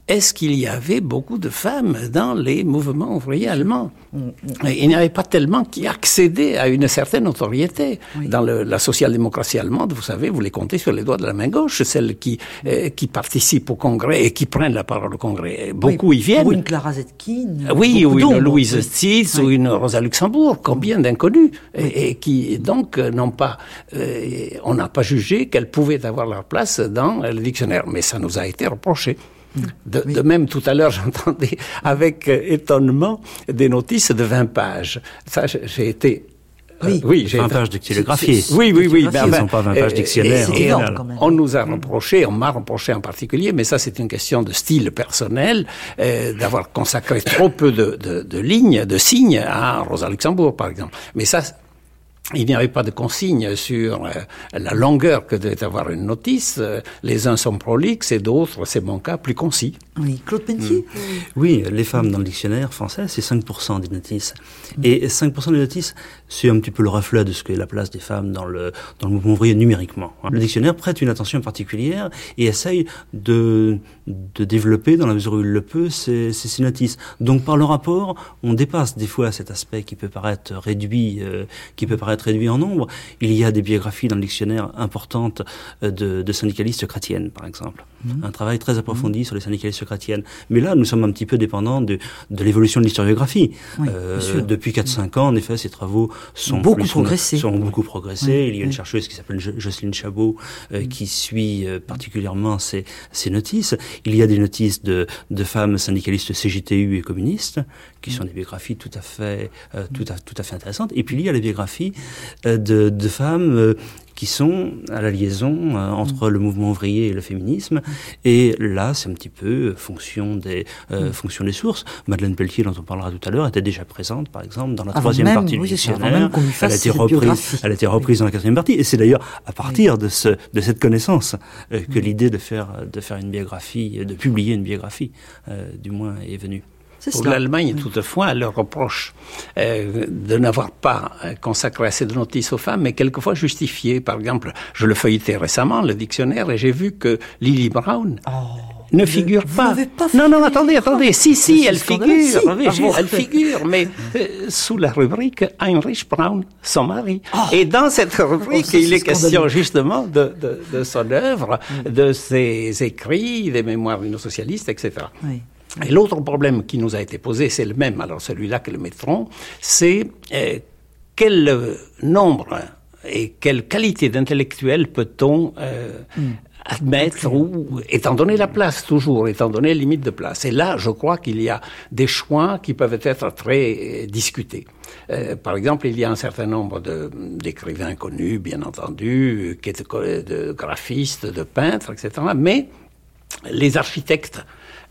est-ce qu'il y avait beaucoup de femmes dans les mouvements ouvriers allemands? Il n'y avait pas tellement qui accédaient à une certaine notoriété. Oui. Dans le, la social-démocratie allemande, vous savez, vous les comptez sur les doigts de la main gauche, celles qui, euh, qui participent au Congrès et qui prennent la parole au Congrès. Beaucoup oui, y viennent. Ou une Clara Zetkin. Oui, ou une Louise Stitz, oui. ou une Rosa Luxembourg, combien d'inconnus, oui. et, et qui donc n'ont pas, euh, on n'a pas jugé qu'elles pouvaient avoir leur place dans le dictionnaire. Mais ça nous a été reproché. De, oui. de même, tout à l'heure, j'entendais avec euh, étonnement des notices de vingt pages. Ça, j'ai été... Oui, euh, oui j'ai vingt pages dactylographiées. Oui, oui, oui. Ben, ben, ne sont pas vingt pages dictionnaires. C'est énorme, quand même. On nous a reproché, on m'a reproché en particulier, mais ça c'est une question de style personnel, euh, d'avoir consacré trop peu de, de, de lignes, de signes à Rosa Luxembourg, par exemple. Mais ça... Il n'y avait pas de consigne sur euh, la longueur que devait avoir une notice. Euh, les uns sont prolixes et d'autres, c'est mon cas, plus concis. Oui, Claude Pentier. Mmh. Oui, les femmes dans le dictionnaire français, c'est cinq pour cent des notices. Mmh. Et cinq pour cent des notices, c'est un petit peu le reflet de ce qu'est la place des femmes dans le, dans le mouvement ouvrier numériquement. Le dictionnaire prête une attention particulière et essaye de, de développer, dans la mesure où il le peut, ces, ces, ces notices. Donc par le rapport, on dépasse des fois cet aspect qui peut paraître réduit, euh, qui peut paraître réduit en nombre. Il y a des biographies dans le dictionnaire importantes de, de syndicalistes chrétiennes, par exemple. Mmh. Un travail très approfondi mmh. sur les syndicalistes chrétiennes. Mais là, nous sommes un petit peu dépendants de, de l'évolution de l'historiographie. Oui, euh, depuis quatre cinq ans, en effet, ces travaux sont beaucoup plus, progressé. Sont beaucoup progressé. Oui, il y a oui. une chercheuse qui s'appelle Jocelyne Chabot euh, mmh. qui suit euh, particulièrement ces, ces notices. Il y a des notices de, de femmes syndicalistes C G T U et communistes, qui mmh. sont des biographies tout à fait, euh, tout à, tout à fait intéressantes. Et puis il y a les biographies De, de femmes euh, qui sont à la liaison euh, entre mmh. le mouvement ouvrier et le féminisme. Et là, c'est un petit peu fonction des, euh, mmh. fonction des sources. Madeleine Pelletier, dont on parlera tout à l'heure, était déjà présente, par exemple, dans la avant troisième même, partie oui, du dictionnaire. Elle a été reprise, elle a été reprise oui. dans la quatrième partie. Et c'est d'ailleurs à partir oui. de, ce, de cette connaissance euh, que mmh. l'idée de faire, de faire une biographie, de publier une biographie, euh, du moins, est venue. Pour l'Allemagne, oui. toutefois, elle leur reproche euh, de n'avoir pas consacré assez de notices aux femmes, mais quelquefois justifié. Par exemple, je le feuilletais récemment, le dictionnaire, et j'ai vu que Lily Brown oh, ne figure vous pas. pas non, non, attendez, attendez. Si, si, elle figure. Si. Oui, ah, bon. Elle figure, mais euh, sous la rubrique Heinrich Braun, son mari. Oh. Et dans cette rubrique, oh, il est question justement de, de, de son œuvre, oui. de ses écrits, des mémoires d'une socialiste, et cetera. Oui. Et l'autre problème qui nous a été posé, c'est le même, alors celui-là que le mettront, c'est euh, quel nombre et quelle qualité d'intellectuel peut-on euh, mm. admettre, ou, étant donné la place, toujours, étant donné les limites de place. Et là, je crois qu'il y a des choix qui peuvent être très euh, discutés. Euh, par exemple, il y a un certain nombre de, d'écrivains connus, bien entendu, qui étaient de graphistes, de peintres, et cetera, mais les architectes,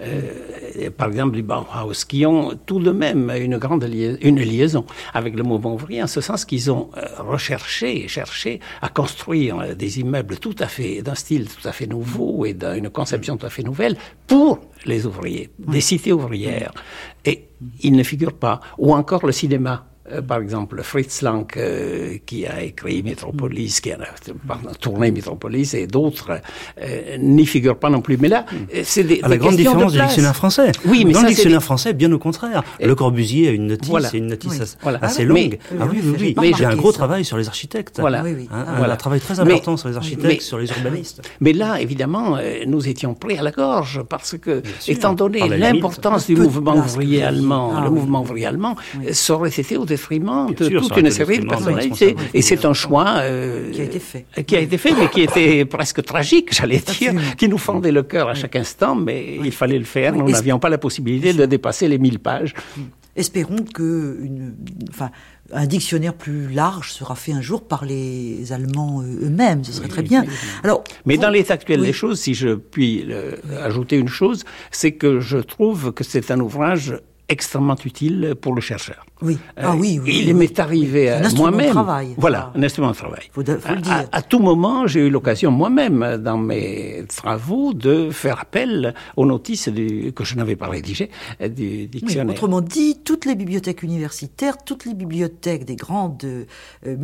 Euh, par exemple du Bauhaus, qui ont tout de même une grande lia- une liaison avec le mouvement ouvrier, en ce sens qu'ils ont euh, recherché et cherché à construire euh, des immeubles tout à fait, d'un style tout à fait nouveau et d'une conception tout à fait nouvelle pour les ouvriers, oui. des cités ouvrières. Et ils ne figurent pas. Ou encore le cinéma. Euh, par exemple, Fritz Lang, euh, qui a écrit Métropolis, qui a tourné Métropolis, et d'autres euh, n'y figurent pas non plus. Mais là, c'est des, à la des grande différence de du dictionnaire français. Oui, mais dans ça, le dictionnaire des... français, bien au contraire. Et... Le Corbusier a une notice, voilà. et une notice oui. assez, voilà. assez ah, longue. Mais, ah oui, oui, oui. Mais il y a un gros ça. travail sur les architectes. Voilà. Oui, oui. Hein, ah, voilà. Un travail très important mais, sur les architectes, mais, sur les urbanistes. Mais là, évidemment, euh, nous étions pris à la gorge parce que, sûr, étant donné l'importance limite. du mouvement ouvrier allemand, ah, le oui. mouvement ouvrier allemand, oui. ça aurait été au détriment de sûr, toute une série de personnalité. Et c'est un choix euh, qui a été fait, qui a été fait, mais qui était presque tragique, j'allais dire, qui nous fendait le cœur à chaque instant. Mais il fallait le faire. Nous n'avions pas la possibilité de dépasser les mille pages. Espérons que, une, enfin, un dictionnaire plus large sera fait un jour par les Allemands eux-mêmes. Ce serait oui, très bien. Oui, oui. Alors, mais vous, dans l'état actuel oui. des choses, si je puis le, ajouter une chose, c'est que je trouve que c'est un ouvrage extrêmement utile pour le chercheur. Oui. Ah oui, oui. Il oui, m'est arrivé oui. moi-même. Travail. Voilà, un instrument de travail. Faut, de, faut le dire. À, à tout moment, j'ai eu l'occasion moi-même, dans mes travaux, de faire appel aux notices du, que je n'avais pas rédigées du dictionnaire. Oui, autrement dit, toutes les bibliothèques universitaires, toutes les bibliothèques des grandes euh, municipalités,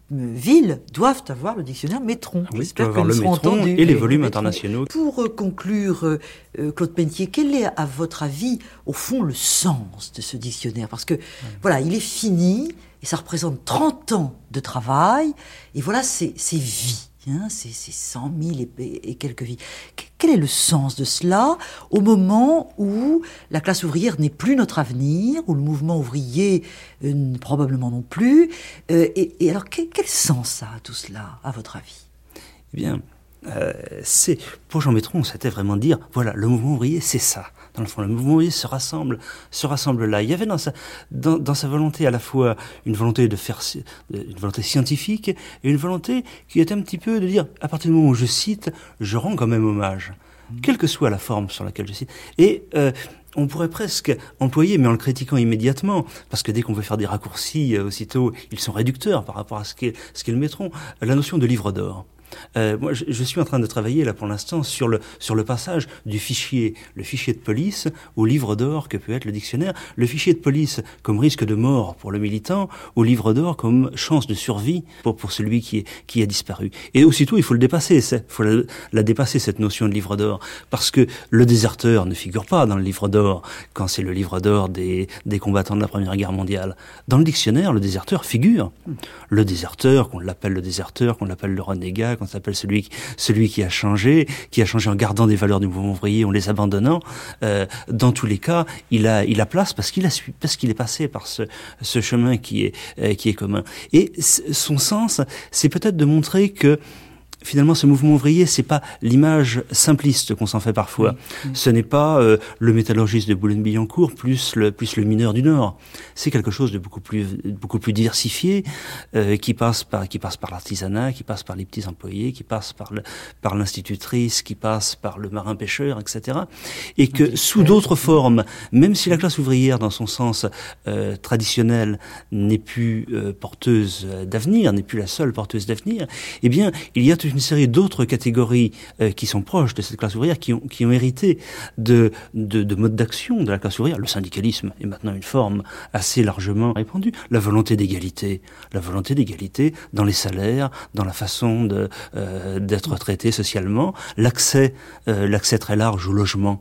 villes doivent avoir le dictionnaire Métron. Oui, J'espère doivent avoir que le nous serons Métron entendus. et les volumes Métron. internationaux. Pour euh, conclure, euh, Claude Pelletier, quel est, à votre avis, au fond, le sens de ce dictionnaire ? Parce que, voilà, il est fini, et ça représente trente ans de travail, et voilà, c'est, c'est vie. Hein, c'est, c'est cent mille et, et quelques vies. Quel est le sens de cela au moment où la classe ouvrière n'est plus notre avenir, où le mouvement ouvrier euh, probablement non plus euh, et, et alors quel, quel sens ça a tout cela, à votre avis ? Eh bien, euh, c'est pour Jean Métron, c'était vraiment de dire voilà, le mouvement ouvrier, c'est ça. Dans le fond, le mouvement ouvrier se rassemble, se rassemble là. Il y avait dans sa, dans, dans sa volonté à la fois une volonté de faire, une volonté scientifique et une volonté qui était un petit peu de dire, à partir du moment où je cite, je rends quand même hommage, mmh. quelle que soit la forme sur laquelle je cite. Et euh, on pourrait presque employer, mais en le critiquant immédiatement, parce que dès qu'on veut faire des raccourcis, euh, aussitôt, ils sont réducteurs par rapport à ce qu'est, ce qu'est le Métron, la notion de livre d'or. Euh, moi, je, je suis en train de travailler là pour l'instant sur le sur le passage du fichier, le fichier de police, au livre d'or que peut être le dictionnaire. Le fichier de police comme risque de mort pour le militant, au livre d'or comme chance de survie pour pour celui qui est, qui a disparu. Et aussitôt, il faut le dépasser, il faut la, la dépasser cette notion de livre d'or, parce que le déserteur ne figure pas dans le livre d'or quand c'est le livre d'or des des combattants de la Première Guerre mondiale. Dans le dictionnaire, le déserteur figure. Le déserteur, qu'on l'appelle le déserteur, qu'on l'appelle le renégat, on s'appelle celui qui, celui qui a changé, qui a changé en gardant des valeurs du mouvement ouvrier, en les abandonnant. Euh, dans tous les cas, il a, il a place parce qu'il a su, parce qu'il est passé par ce, ce chemin qui est, euh, qui est commun. Et son sens, c'est peut-être de montrer que finalement, ce mouvement ouvrier, c'est pas l'image simpliste qu'on s'en fait parfois. Oui, oui. Ce n'est pas euh, le métallurgiste de Boulogne-Billancourt plus le plus le mineur du Nord. C'est quelque chose de beaucoup plus beaucoup plus diversifié, euh, qui passe par qui passe par l'artisanat, qui passe par les petits employés, qui passe par le par l'institutrice, qui passe par le marin pêcheur, et cetera. Et que okay. sous d'autres formes, même si la classe ouvrière, dans son sens euh, traditionnel, n'est plus euh, porteuse d'avenir, n'est plus la seule porteuse d'avenir, eh bien, il y a une série d'autres catégories euh, qui sont proches de cette classe ouvrière, qui ont, qui ont hérité de, de, de modes d'action de la classe ouvrière. Le syndicalisme est maintenant une forme assez largement répandue. La volonté d'égalité, la volonté d'égalité dans les salaires, dans la façon de, euh, d'être traité socialement, l'accès, euh, l'accès très large au logement.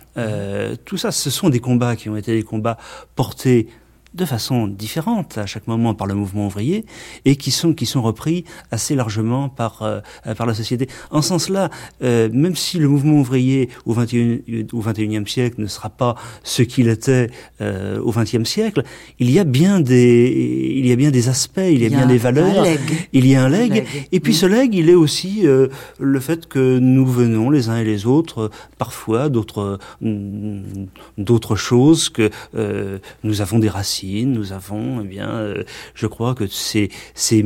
Euh, tout ça, ce sont des combats qui ont été des combats portés de façon différente à chaque moment par le mouvement ouvrier et qui sont qui sont repris assez largement par euh, par la société. En ce sens-là, euh, même si le mouvement ouvrier au vingt et un au vingt et unième siècle ne sera pas ce qu'il était euh, au vingtième siècle, il y a bien des il y a bien des aspects, il y a, il y a bien des valeurs, il y a un legs. legs. Et puis oui. Ce legs, il est aussi euh, le fait que nous venons les uns et les autres parfois d'autres d'autres choses, que euh, nous avons des racines. Nous avons, eh bien, euh, je crois que ces, ces,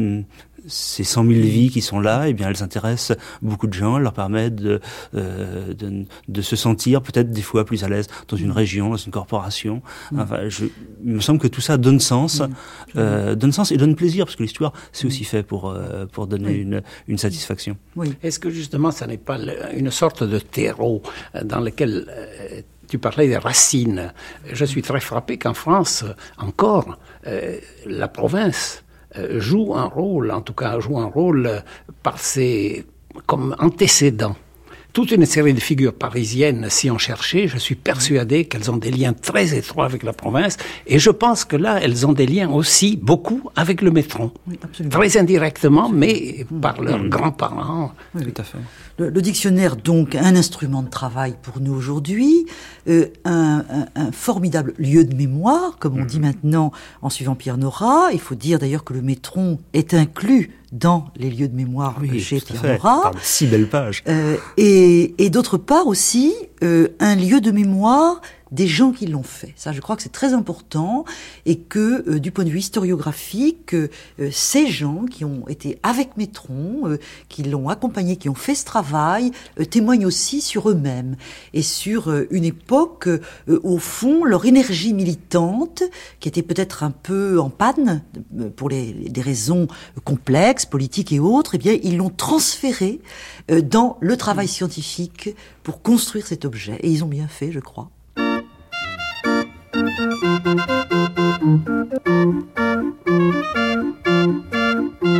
ces cent mille vies qui sont là, eh bien, elles intéressent beaucoup de gens, elles leur permettent de, euh, de, de se sentir peut-être des fois plus à l'aise dans une région, dans une corporation. Enfin, je, il me semble que tout ça donne sens, euh, donne sens et donne plaisir, parce que l'histoire, c'est aussi fait pour, euh, pour donner oui. une, une satisfaction. Oui. Est-ce que justement, ça n'est pas une sorte de terreau dans lequel euh, tu parlais des racines. Je suis très frappé qu'en France, encore, euh, la province euh, joue un rôle, en tout cas joue un rôle euh, par ses comme antécédents. Toute une série de figures parisiennes s'y ont cherché. Je suis persuadé qu'elles ont des liens très étroits avec la province. Et je pense que là, elles ont des liens aussi, beaucoup, avec le Métron. Oui, très indirectement, mais par leurs mmh. grands-parents. Oui, tout à fait. Le, le dictionnaire, donc, un instrument de travail pour nous aujourd'hui, euh, un, un, un formidable lieu de mémoire, comme on mmh. dit maintenant en suivant Pierre Nora. Il faut dire d'ailleurs que le Métron est inclus dans les lieux de mémoire oui, chez Pierre fait, Nora. Par de si belles pages. Euh, et, et d'autre part aussi, euh, un lieu de mémoire des gens qui l'ont fait. Ça, je crois que c'est très important et que, euh, du point de vue historiographique, euh, ces gens qui ont été avec Métron, euh, qui l'ont accompagné, qui ont fait ce travail, euh, témoignent aussi sur eux-mêmes et sur euh, une époque euh, au fond, leur énergie militante, qui était peut-être un peu en panne euh, pour les, des raisons complexes, politiques et autres, eh bien, ils l'ont transféré euh, dans le travail scientifique pour construire cet objet. Et ils ont bien fait, je crois. Thank you.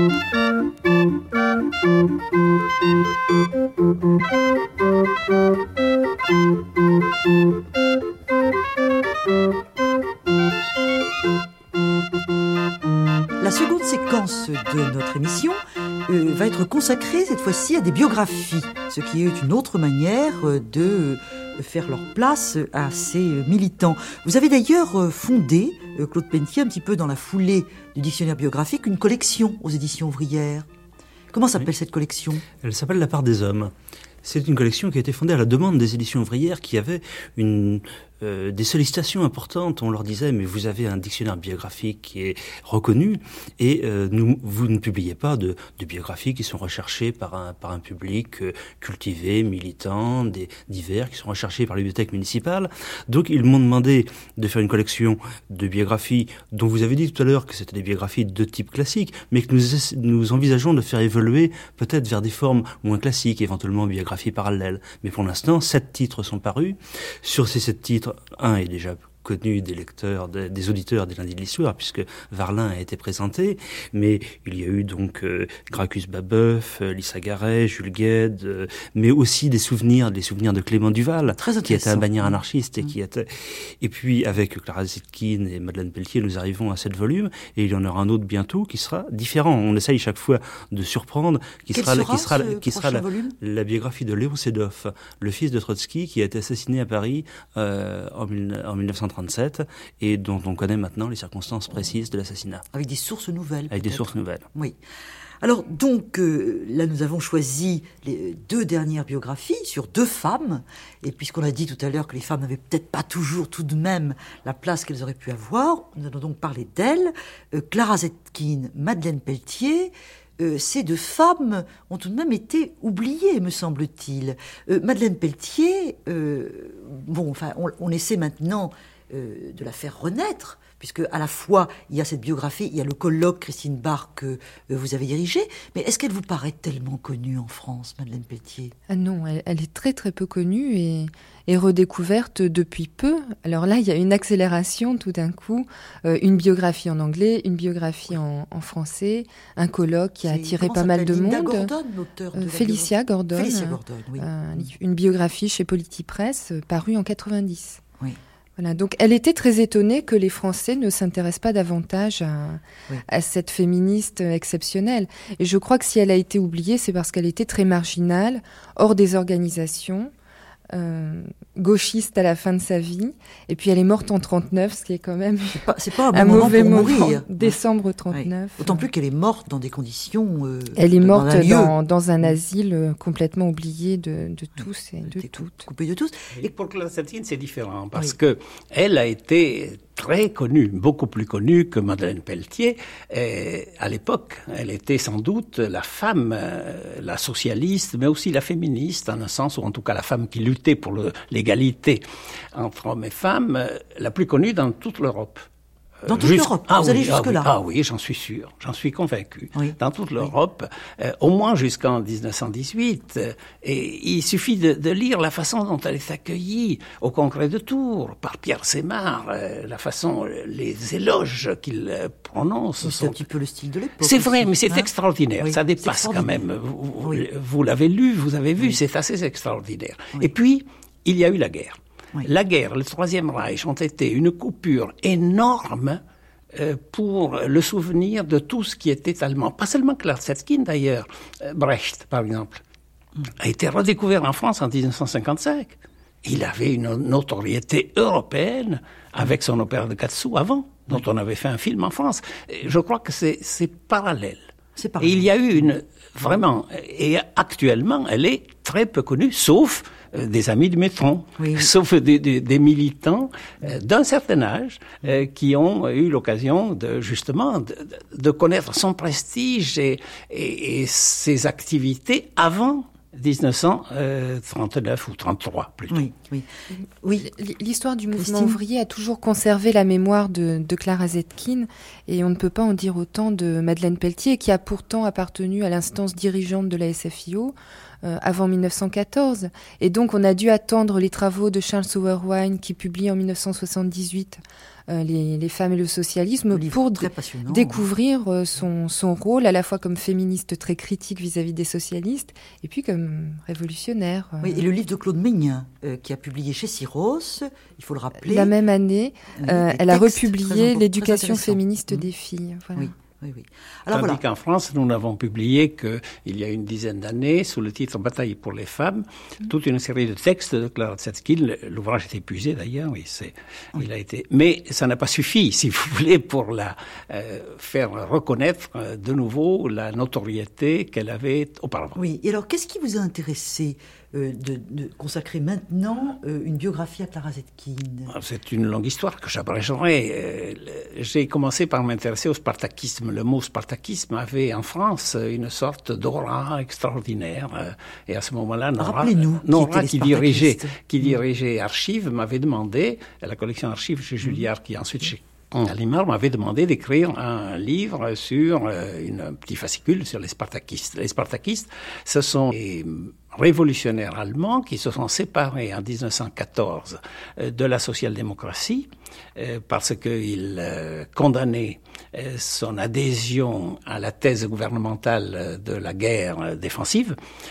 notre émission euh, va être consacrée cette fois-ci à des biographies, ce qui est une autre manière euh, de euh, faire leur place à ces euh, militants. Vous avez d'ailleurs euh, fondé, euh, Claude Pelletier, un petit peu dans la foulée du dictionnaire biographique, une collection aux éditions ouvrières. Comment s'appelle oui. cette collection ? Elle s'appelle La part des hommes. C'est une collection qui a été fondée à la demande des éditions ouvrières qui avaient une, euh, des sollicitations importantes. On leur disait, mais vous avez un dictionnaire biographique qui est reconnu et euh, nous, vous ne publiez pas de, de biographies qui sont recherchées par un, par un public euh, cultivé, militant, des, divers, qui sont recherchés par la bibliothèque municipale. Donc ils m'ont demandé de faire une collection de biographies dont vous avez dit tout à l'heure que c'était des biographies de type classique, mais que nous, nous envisageons de faire évoluer peut-être vers des formes moins classiques, éventuellement biographies parallèles. Mais pour l'instant, sept titres sont parus. Sur ces sept titres, un est déjà connu des lecteurs, des, des auditeurs des lundis de l'histoire, puisque Varlin a été présenté, mais il y a eu donc euh, Gracchus Babeuf, euh, Lisa Garet, Jules Gued, euh, mais aussi des souvenirs, des souvenirs de Clément Duval, qui était un bagnard anarchiste, et mmh. qui était... Et puis, avec Clara Zetkin et Madeleine Pelletier, nous arrivons à sept volumes, et il y en aura un autre bientôt qui sera différent. On essaye chaque fois de surprendre, qui Quel sera, sera, qui sera, qui sera la, la, la biographie de Léon Sedov, le fils de Trotsky, qui a été assassiné à Paris euh, en, en mille neuf cent trente-sept, et dont on connaît maintenant les circonstances précises de l'assassinat. Avec des sources nouvelles. Avec des sources nouvelles. Oui. Alors donc euh, là nous avons choisi les deux dernières biographies sur deux femmes, et puisqu'on a dit tout à l'heure que les femmes n'avaient peut-être pas toujours tout de même la place qu'elles auraient pu avoir, nous allons donc parler d'elles. Euh, Clara Zetkin, Madeleine Pelletier. Euh, ces deux femmes ont tout de même été oubliées, me semble-t-il. Euh, Madeleine Pelletier, euh, bon, enfin, on, on essaie maintenant euh, de la faire renaître, puisque à la fois il y a cette biographie, il y a le colloque Christine Barr que euh, vous avez dirigé, mais est-ce qu'elle vous paraît tellement connue en France, Madeleine Pelletier ? Ah non, elle, elle est très très peu connue et, et redécouverte depuis peu. Alors là, il y a une accélération tout d'un coup, euh, une biographie en anglais, une biographie en, en français, un colloque qui a C'est, attiré pas mal de Linda monde. Gordon, l'auteur de euh, la Félicia Gordon, Félicia Gordon, oui. euh, une biographie chez Politipress euh, parue en quatre-vingt-dix. Oui. Voilà, donc elle était très étonnée que les Français ne s'intéressent pas davantage à, oui. à cette féministe exceptionnelle. Et je crois que si elle a été oubliée, c'est parce qu'elle était très marginale, hors des organisations, euh, gauchiste à la fin de sa vie. Et puis elle est morte en trente-neuf, ce qui est quand même c'est pas, c'est pas un, bon un moment mauvais pour moment. Mourir. Décembre trente-neuf. Oui. D'autant plus qu'elle est morte dans des conditions... Euh, elle est morte dans un, dans, dans un asile complètement oublié de, de tous et de toutes. Coupé de tous. Et pour Clara Zetkin, c'est différent, parce oui. que elle a été très connue, beaucoup plus connue que Madeleine Pelletier. Et à l'époque, elle était sans doute la femme, euh, la socialiste, mais aussi la féministe, en un sens, ou en tout cas la femme qui luttait pour le, l'égalité entre hommes et femmes, euh, la plus connue dans toute l'Europe. Dans toute Juste... l'Europe, ah, vous oui, allez jusque-là. Ah oui, ah oui, j'en suis sûr, j'en suis convaincu. Oui. Dans toute l'Europe, oui. euh, au moins jusqu'en dix-neuf cent dix-huit, euh, et il suffit de, de lire la façon dont elle est accueillie au Congrès de Tours par Pierre Sémart, euh, la façon, les éloges qu'il euh, prononce. C'est sont... un petit peu le style de l'époque. C'est vrai, aussi, mais c'est hein extraordinaire, oui, ça dépasse quand même. Vous, oui. vous l'avez lu, vous avez vu, oui. c'est assez extraordinaire. Oui. Et puis, il y a eu la guerre. Oui. La guerre, le Troisième Reich ont été une coupure énorme euh, pour le souvenir de tout ce qui était allemand. Pas seulement Clara Zetkin d'ailleurs. Euh, Brecht, par exemple, mm. a été redécouvert en France en dix-neuf cent cinquante-cinq. Il avait une notoriété européenne avec son opéra de quatre sous avant, dont on avait fait un film en France. Et je crois que c'est, c'est parallèle. C'est parallèle. Et il y a eu une... Vraiment, et actuellement, elle est très peu connue, sauf euh, des amis de Métron, oui. sauf des, des, des militants euh, d'un certain âge euh, qui ont eu l'occasion de justement de, de connaître son prestige et, et, et ses activités avant dix-neuf cent trente-neuf ou trente-trois plutôt. Oui, oui. oui. L'histoire du mouvement Christine ouvrier a toujours conservé la mémoire de, de Clara Zetkin et on ne peut pas en dire autant de Madeleine Pelletier qui a pourtant appartenu à l'instance dirigeante de la S F I O euh, avant dix-neuf cent quatorze. Et donc on a dû attendre les travaux de Charles Sauerwein qui publie en dix-neuf cent soixante-dix-huit Euh, les, les femmes et le socialisme pour d- découvrir euh, son, son rôle à la fois comme féministe très critique vis-à-vis des socialistes et puis comme révolutionnaire. Euh. Oui, et le livre de Claude Mignin euh, qui a publié chez Syros, il faut le rappeler. La même année, euh, elle a republié L'éducation féministe mmh. des filles. Voilà. Oui. oui, oui. Alors Tandis voilà. qu'en France, nous n'avons publié qu'il y a une dizaine d'années, sous le titre « Bataille pour les femmes mmh. », toute une série de textes de Clara Zetkin. L'ouvrage est épuisé d'ailleurs, oui, c'est, oui. il a été. Mais ça n'a pas suffi, si vous voulez, pour la euh, faire reconnaître euh, de nouveau la notoriété qu'elle avait auparavant. Oui. Et alors, qu'est-ce qui vous a intéressé euh, de, de consacrer maintenant euh, une biographie à Clara Zetkin? C'est une longue histoire que j'abrégerai. Euh, j'ai commencé par m'intéresser au spartakisme. Le mot spartakisme avait en France une sorte d'aura extraordinaire. Euh, et à ce moment-là, Nora, Nora qui, qui dirigeait, qui dirigeait Archives, m'avait demandé, la collection Archives chez Julliard, qui ensuite chez Gallimard, m'avait demandé d'écrire un livre sur euh, une petit fascicule sur les spartakistes. Les spartakistes, ce sont les révolutionnaires allemands qui se sont séparés en dix-neuf cent quatorze euh, de la social-démocratie euh, parce qu'ils euh, condamnaient euh, son adhésion à la thèse gouvernementale de la guerre défensive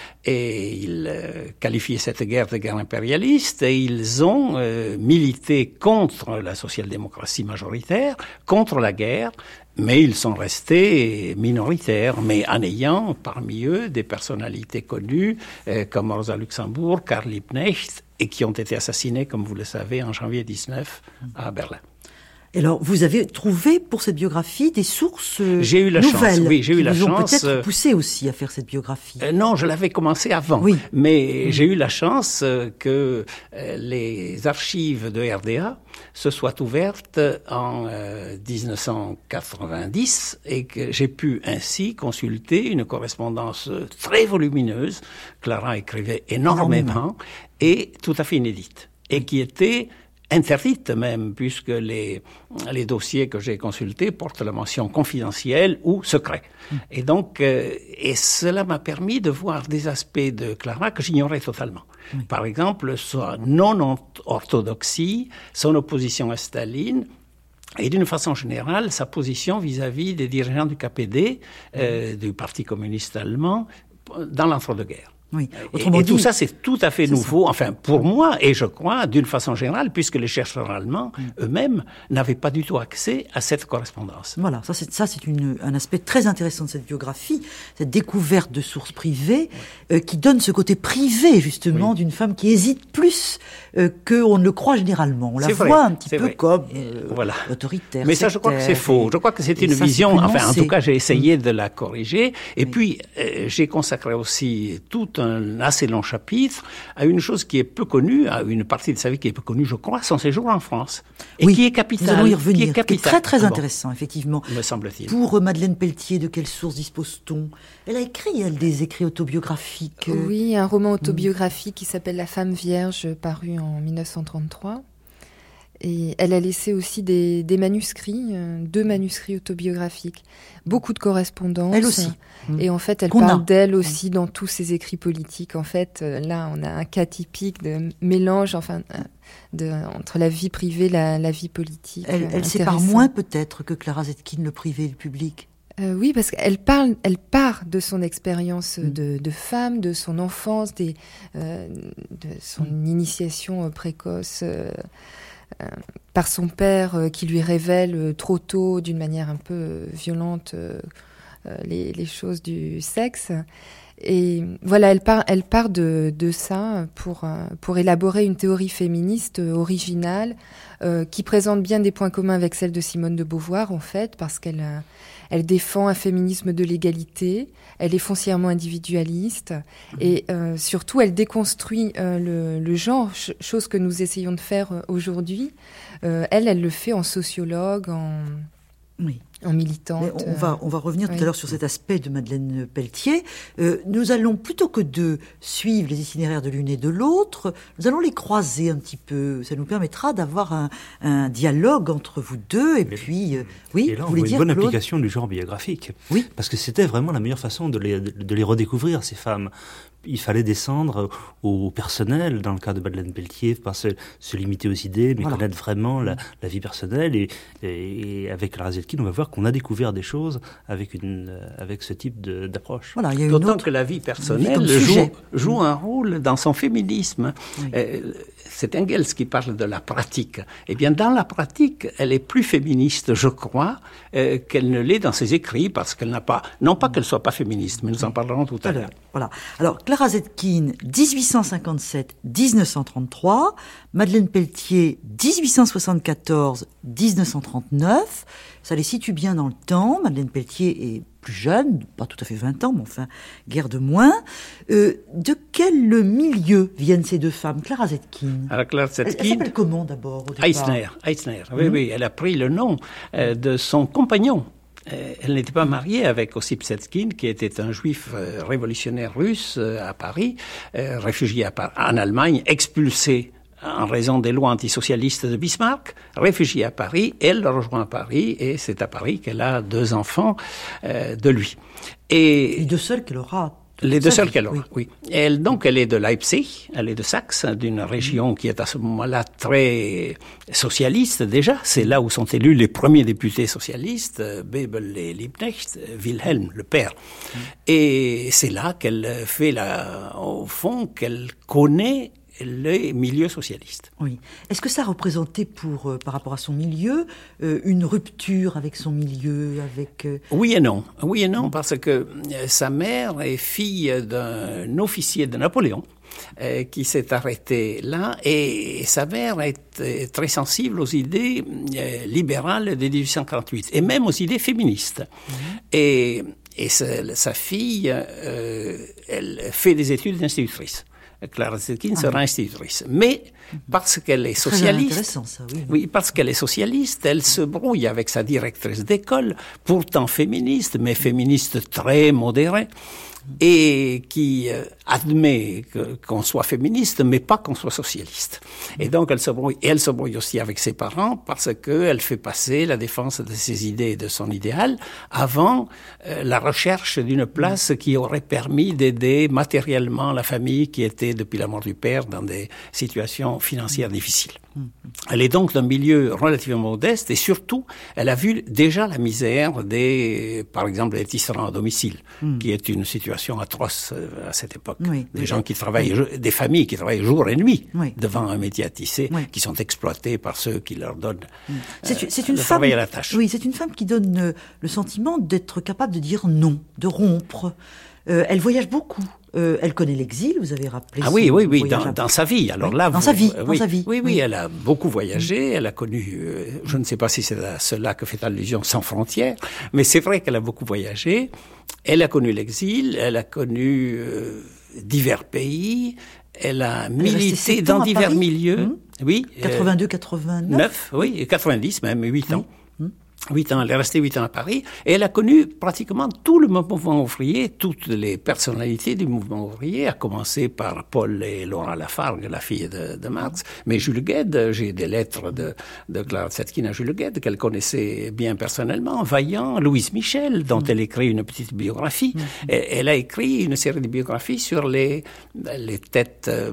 et ils euh, qualifiaient cette guerre de guerre impérialiste et ils ont euh, milité contre la social-démocratie majoritaire, contre la guerre, mais ils sont restés minoritaires, mais en ayant parmi eux des personnalités connues euh, comme Rosa Luxemburg, Karl Liebknecht, et qui ont été assassinés, comme vous le savez, en janvier dix-neuf à Berlin. Alors, vous avez trouvé pour cette biographie des sources nouvelles. J'ai eu la chance, oui, j'ai eu la chance. Qui vous ont chance, peut-être poussé aussi à faire cette biographie. Euh, non, je l'avais commencé avant, oui. mais mmh. j'ai eu la chance euh, que euh, les archives de R D A se soient ouvertes en euh, dix-neuf cent quatre-vingt-dix et que j'ai pu ainsi consulter une correspondance très volumineuse. Clara écrivait énormément, énormément. Et tout à fait inédite, et qui était interdite même, puisque les, les dossiers que j'ai consultés portent la mention confidentielle ou secret. Mmh. Et donc, euh, et cela m'a permis de voir des aspects de Clara que j'ignorais totalement. Mmh. Par exemple, sa non-orthodoxie, son opposition à Staline, et d'une façon générale, sa position vis-à-vis des dirigeants du K P D, mmh. euh, du Parti communiste allemand, dans l'entre-deux-guerres. Oui. Autrement et, et dit, tout ça, c'est tout à fait nouveau, ça. Enfin, pour moi, et je crois, d'une façon générale, puisque les chercheurs allemands mmh. eux-mêmes n'avaient pas du tout accès à cette correspondance. Voilà, ça c'est, ça, c'est une, un aspect très intéressant de cette biographie, cette découverte de sources privées, oui. euh, qui donne ce côté privé, justement, oui. d'une femme qui hésite plus euh, qu'on ne le croit généralement. On la c'est voit vrai. un petit c'est peu vrai. comme euh, voilà. autoritaire. Mais ça, je crois que c'est faux. Je crois que c'est une ça, vision, enfin, en tout cas, j'ai essayé mmh. de la corriger. Et oui. puis, euh, j'ai consacré aussi tout un assez long chapitre à une chose qui est peu connue, à une partie de sa vie qui est peu connue, je crois, son séjour en France. Et oui, qui est capitale. Nous allons y revenir. Qui est, qui est très, très ah intéressant, bon. effectivement. Me semble-t-il. Pour Madeleine Pelletier, de quelles sources dispose-t-on? Elle a écrit, elle, des écrits autobiographiques. Oui, un roman autobiographique mmh. qui s'appelle La femme vierge, paru en dix-neuf cent trente-trois. Et elle a laissé aussi des, des manuscrits, euh, deux manuscrits autobiographiques, beaucoup de correspondances. Elle aussi. Et en fait, elle Qu'on parle a. d'elle aussi dans tous ses écrits politiques. En fait, euh, là, on a un cas typique de mélange, enfin, euh, de, entre la vie privée et la, la vie politique. Elle, elle sépare moins peut-être que Clara Zetkin, le privé et le public. Euh, oui, parce qu'elle parle, elle part de son expérience mmh. de, de femme, de son enfance, des, euh, de son mmh. initiation précoce. Euh, Euh, par son père euh, qui lui révèle euh, trop tôt, d'une manière un peu euh, violente, euh, euh, les, les choses du sexe. Et voilà, elle part, elle part de, de ça pour, euh, pour élaborer une théorie féministe euh, originale euh, qui présente bien des points communs avec celle de Simone de Beauvoir, en fait, parce qu'elle euh, elle défend un féminisme de l'égalité, elle est foncièrement individualiste mmh. et euh, surtout elle déconstruit euh, le, le genre, ch- chose que nous essayons de faire euh, aujourd'hui. Euh, elle, elle le fait en sociologue, en... Oui. En militante. On va, on va revenir oui. tout à l'heure sur cet aspect de Madeleine Pelletier. Euh, nous allons, plutôt que de suivre les itinéraires de l'une et de l'autre, nous allons les croiser un petit peu. Ça nous permettra d'avoir un, un dialogue entre vous deux. Et Mais, puis, euh, oui, et là, vous on voulez voit dire, une bonne Claude application du genre biographique. Oui. Parce que c'était vraiment la meilleure façon de les, de les redécouvrir, ces femmes. Il fallait descendre au personnel, dans le cas de Madeleine Pelletier, pas se, se limiter aux idées, mais voilà. connaître vraiment la, la vie personnelle. Et, et, et avec Clara Zetkin, on va voir qu'on a découvert des choses avec, une, avec ce type de, d'approche. Voilà, il y a D'autant autre, que la vie personnelle vie joue, joue un rôle dans son féminisme. Oui. Euh, c'est Engels qui parle de la pratique. Eh bien, dans la pratique, elle est plus féministe, je crois, euh, qu'elle ne l'est dans ses écrits, parce qu'elle n'a pas, non pas qu'elle soit pas féministe, mais nous en parlerons tout à l'heure. Voilà. Alors, Clara Zetkin, dix-huit cent cinquante-sept à dix-neuf cent trente-trois, Madeleine Pelletier, dix-huit cent soixante-quatorze à dix-neuf cent trente-neuf. Ça les situe bien dans le temps. Madeleine Pelletier est plus jeune, pas tout à fait vingt ans, mais enfin, guère de moins. Euh, de quel milieu viennent ces deux femmes, Clara Zetkin? Alors, Clara Zetkin, elle, elle s'appelle comment d'abord au départ? Eisner, Eisner. Mmh. Oui, oui, elle a pris le nom euh, de son compagnon. Euh, elle n'était pas mariée avec Ossip Zetkin, qui était un juif euh, révolutionnaire russe euh, à Paris, euh, réfugié à Par- en Allemagne, expulsé en raison des lois antisocialistes de Bismarck, réfugiée à Paris. Elle le rejoint à Paris et c'est à Paris qu'elle a deux enfants euh, de lui. Et les deux seuls qu'elle aura. Les deux seuls qu'elle aura, oui. oui. Elle, donc, elle est de Leipzig, elle est de Saxe, d'une région qui est à ce moment-là très socialiste déjà. C'est là où sont élus les premiers députés socialistes, Bebel et Liebknecht, Wilhelm, le père. Mm. Et c'est là qu'elle fait la, au fond, qu'elle connaît les milieux socialistes. Oui. Est-ce que ça représentait pour, euh, par rapport à son milieu, euh, une rupture avec son milieu, avec euh... Oui et non. Oui et non, parce que euh, sa mère est fille d'un officier de Napoléon euh, qui s'est arrêté là, et, et sa mère est euh, très sensible aux idées euh, libérales de dix-huit cent quarante-huit, et même aux idées féministes. Mmh. Et, et sa, sa fille, euh, elle fait des études d'institutrice. Clara Zetkin ah, sera institutrice. Mais parce qu'elle est socialiste, ça, oui. oui, parce qu'elle est socialiste, elle se brouille avec sa directrice d'école, pourtant féministe, mais féministe très modérée, et qui euh, admet que, qu'on soit féministe, mais pas qu'on soit socialiste. Et donc, elle se brouille, et elle se brouille aussi avec ses parents parce qu'elle fait passer la défense de ses idées et de son idéal avant euh, la recherche d'une place qui aurait permis d'aider matériellement la famille qui était, depuis la mort du père, dans des situations financières difficiles. Elle est donc d'un milieu relativement modeste et surtout, elle a vu déjà la misère des, par exemple, des tisserands à domicile, mm. qui est une situation atroce à cette époque. Oui, des oui, gens oui. qui travaillent, oui. des familles qui travaillent jour et nuit oui. devant un métier à tisser, oui. qui sont exploités par ceux qui leur donnent mm. c'est, euh, c'est une le femme, travail à la tâche. Oui, c'est une femme qui donne euh, le sentiment d'être capable de dire non, de rompre. Euh, elle voyage beaucoup. Euh, elle connaît l'exil, vous avez rappelé. Ah oui, oui, oui, dans, dans sa vie. Alors oui, là, dans vous, sa vie, euh, dans oui, sa vie. Oui, oui, oui, elle a beaucoup voyagé. Elle a connu, euh, je ne sais pas si c'est à cela que fait allusion Sans frontières, mais c'est vrai qu'elle a beaucoup voyagé. Elle a connu l'exil, elle a connu euh, divers pays. Elle a elle milité dans divers Paris. milieux. Mmh. Oui. quatre-vingt-deux, quatre-vingt-neuf. neuf, oui, quatre-vingt-dix même, huit oui. ans. Huit ans, elle est restée huit ans à Paris, et elle a connu pratiquement tout le mouvement ouvrier, toutes les personnalités du mouvement ouvrier, à commencer par Paul et Laura Lafargue, la fille de, de Marx, mais Jules Guesde, j'ai des lettres de, de Clara Zetkin à Jules Guesde, qu'elle connaissait bien personnellement, Vaillant, Louise Michel, dont mmh. elle écrit une petite biographie. Mmh. Et, elle a écrit une série de biographies sur les, les têtes, euh,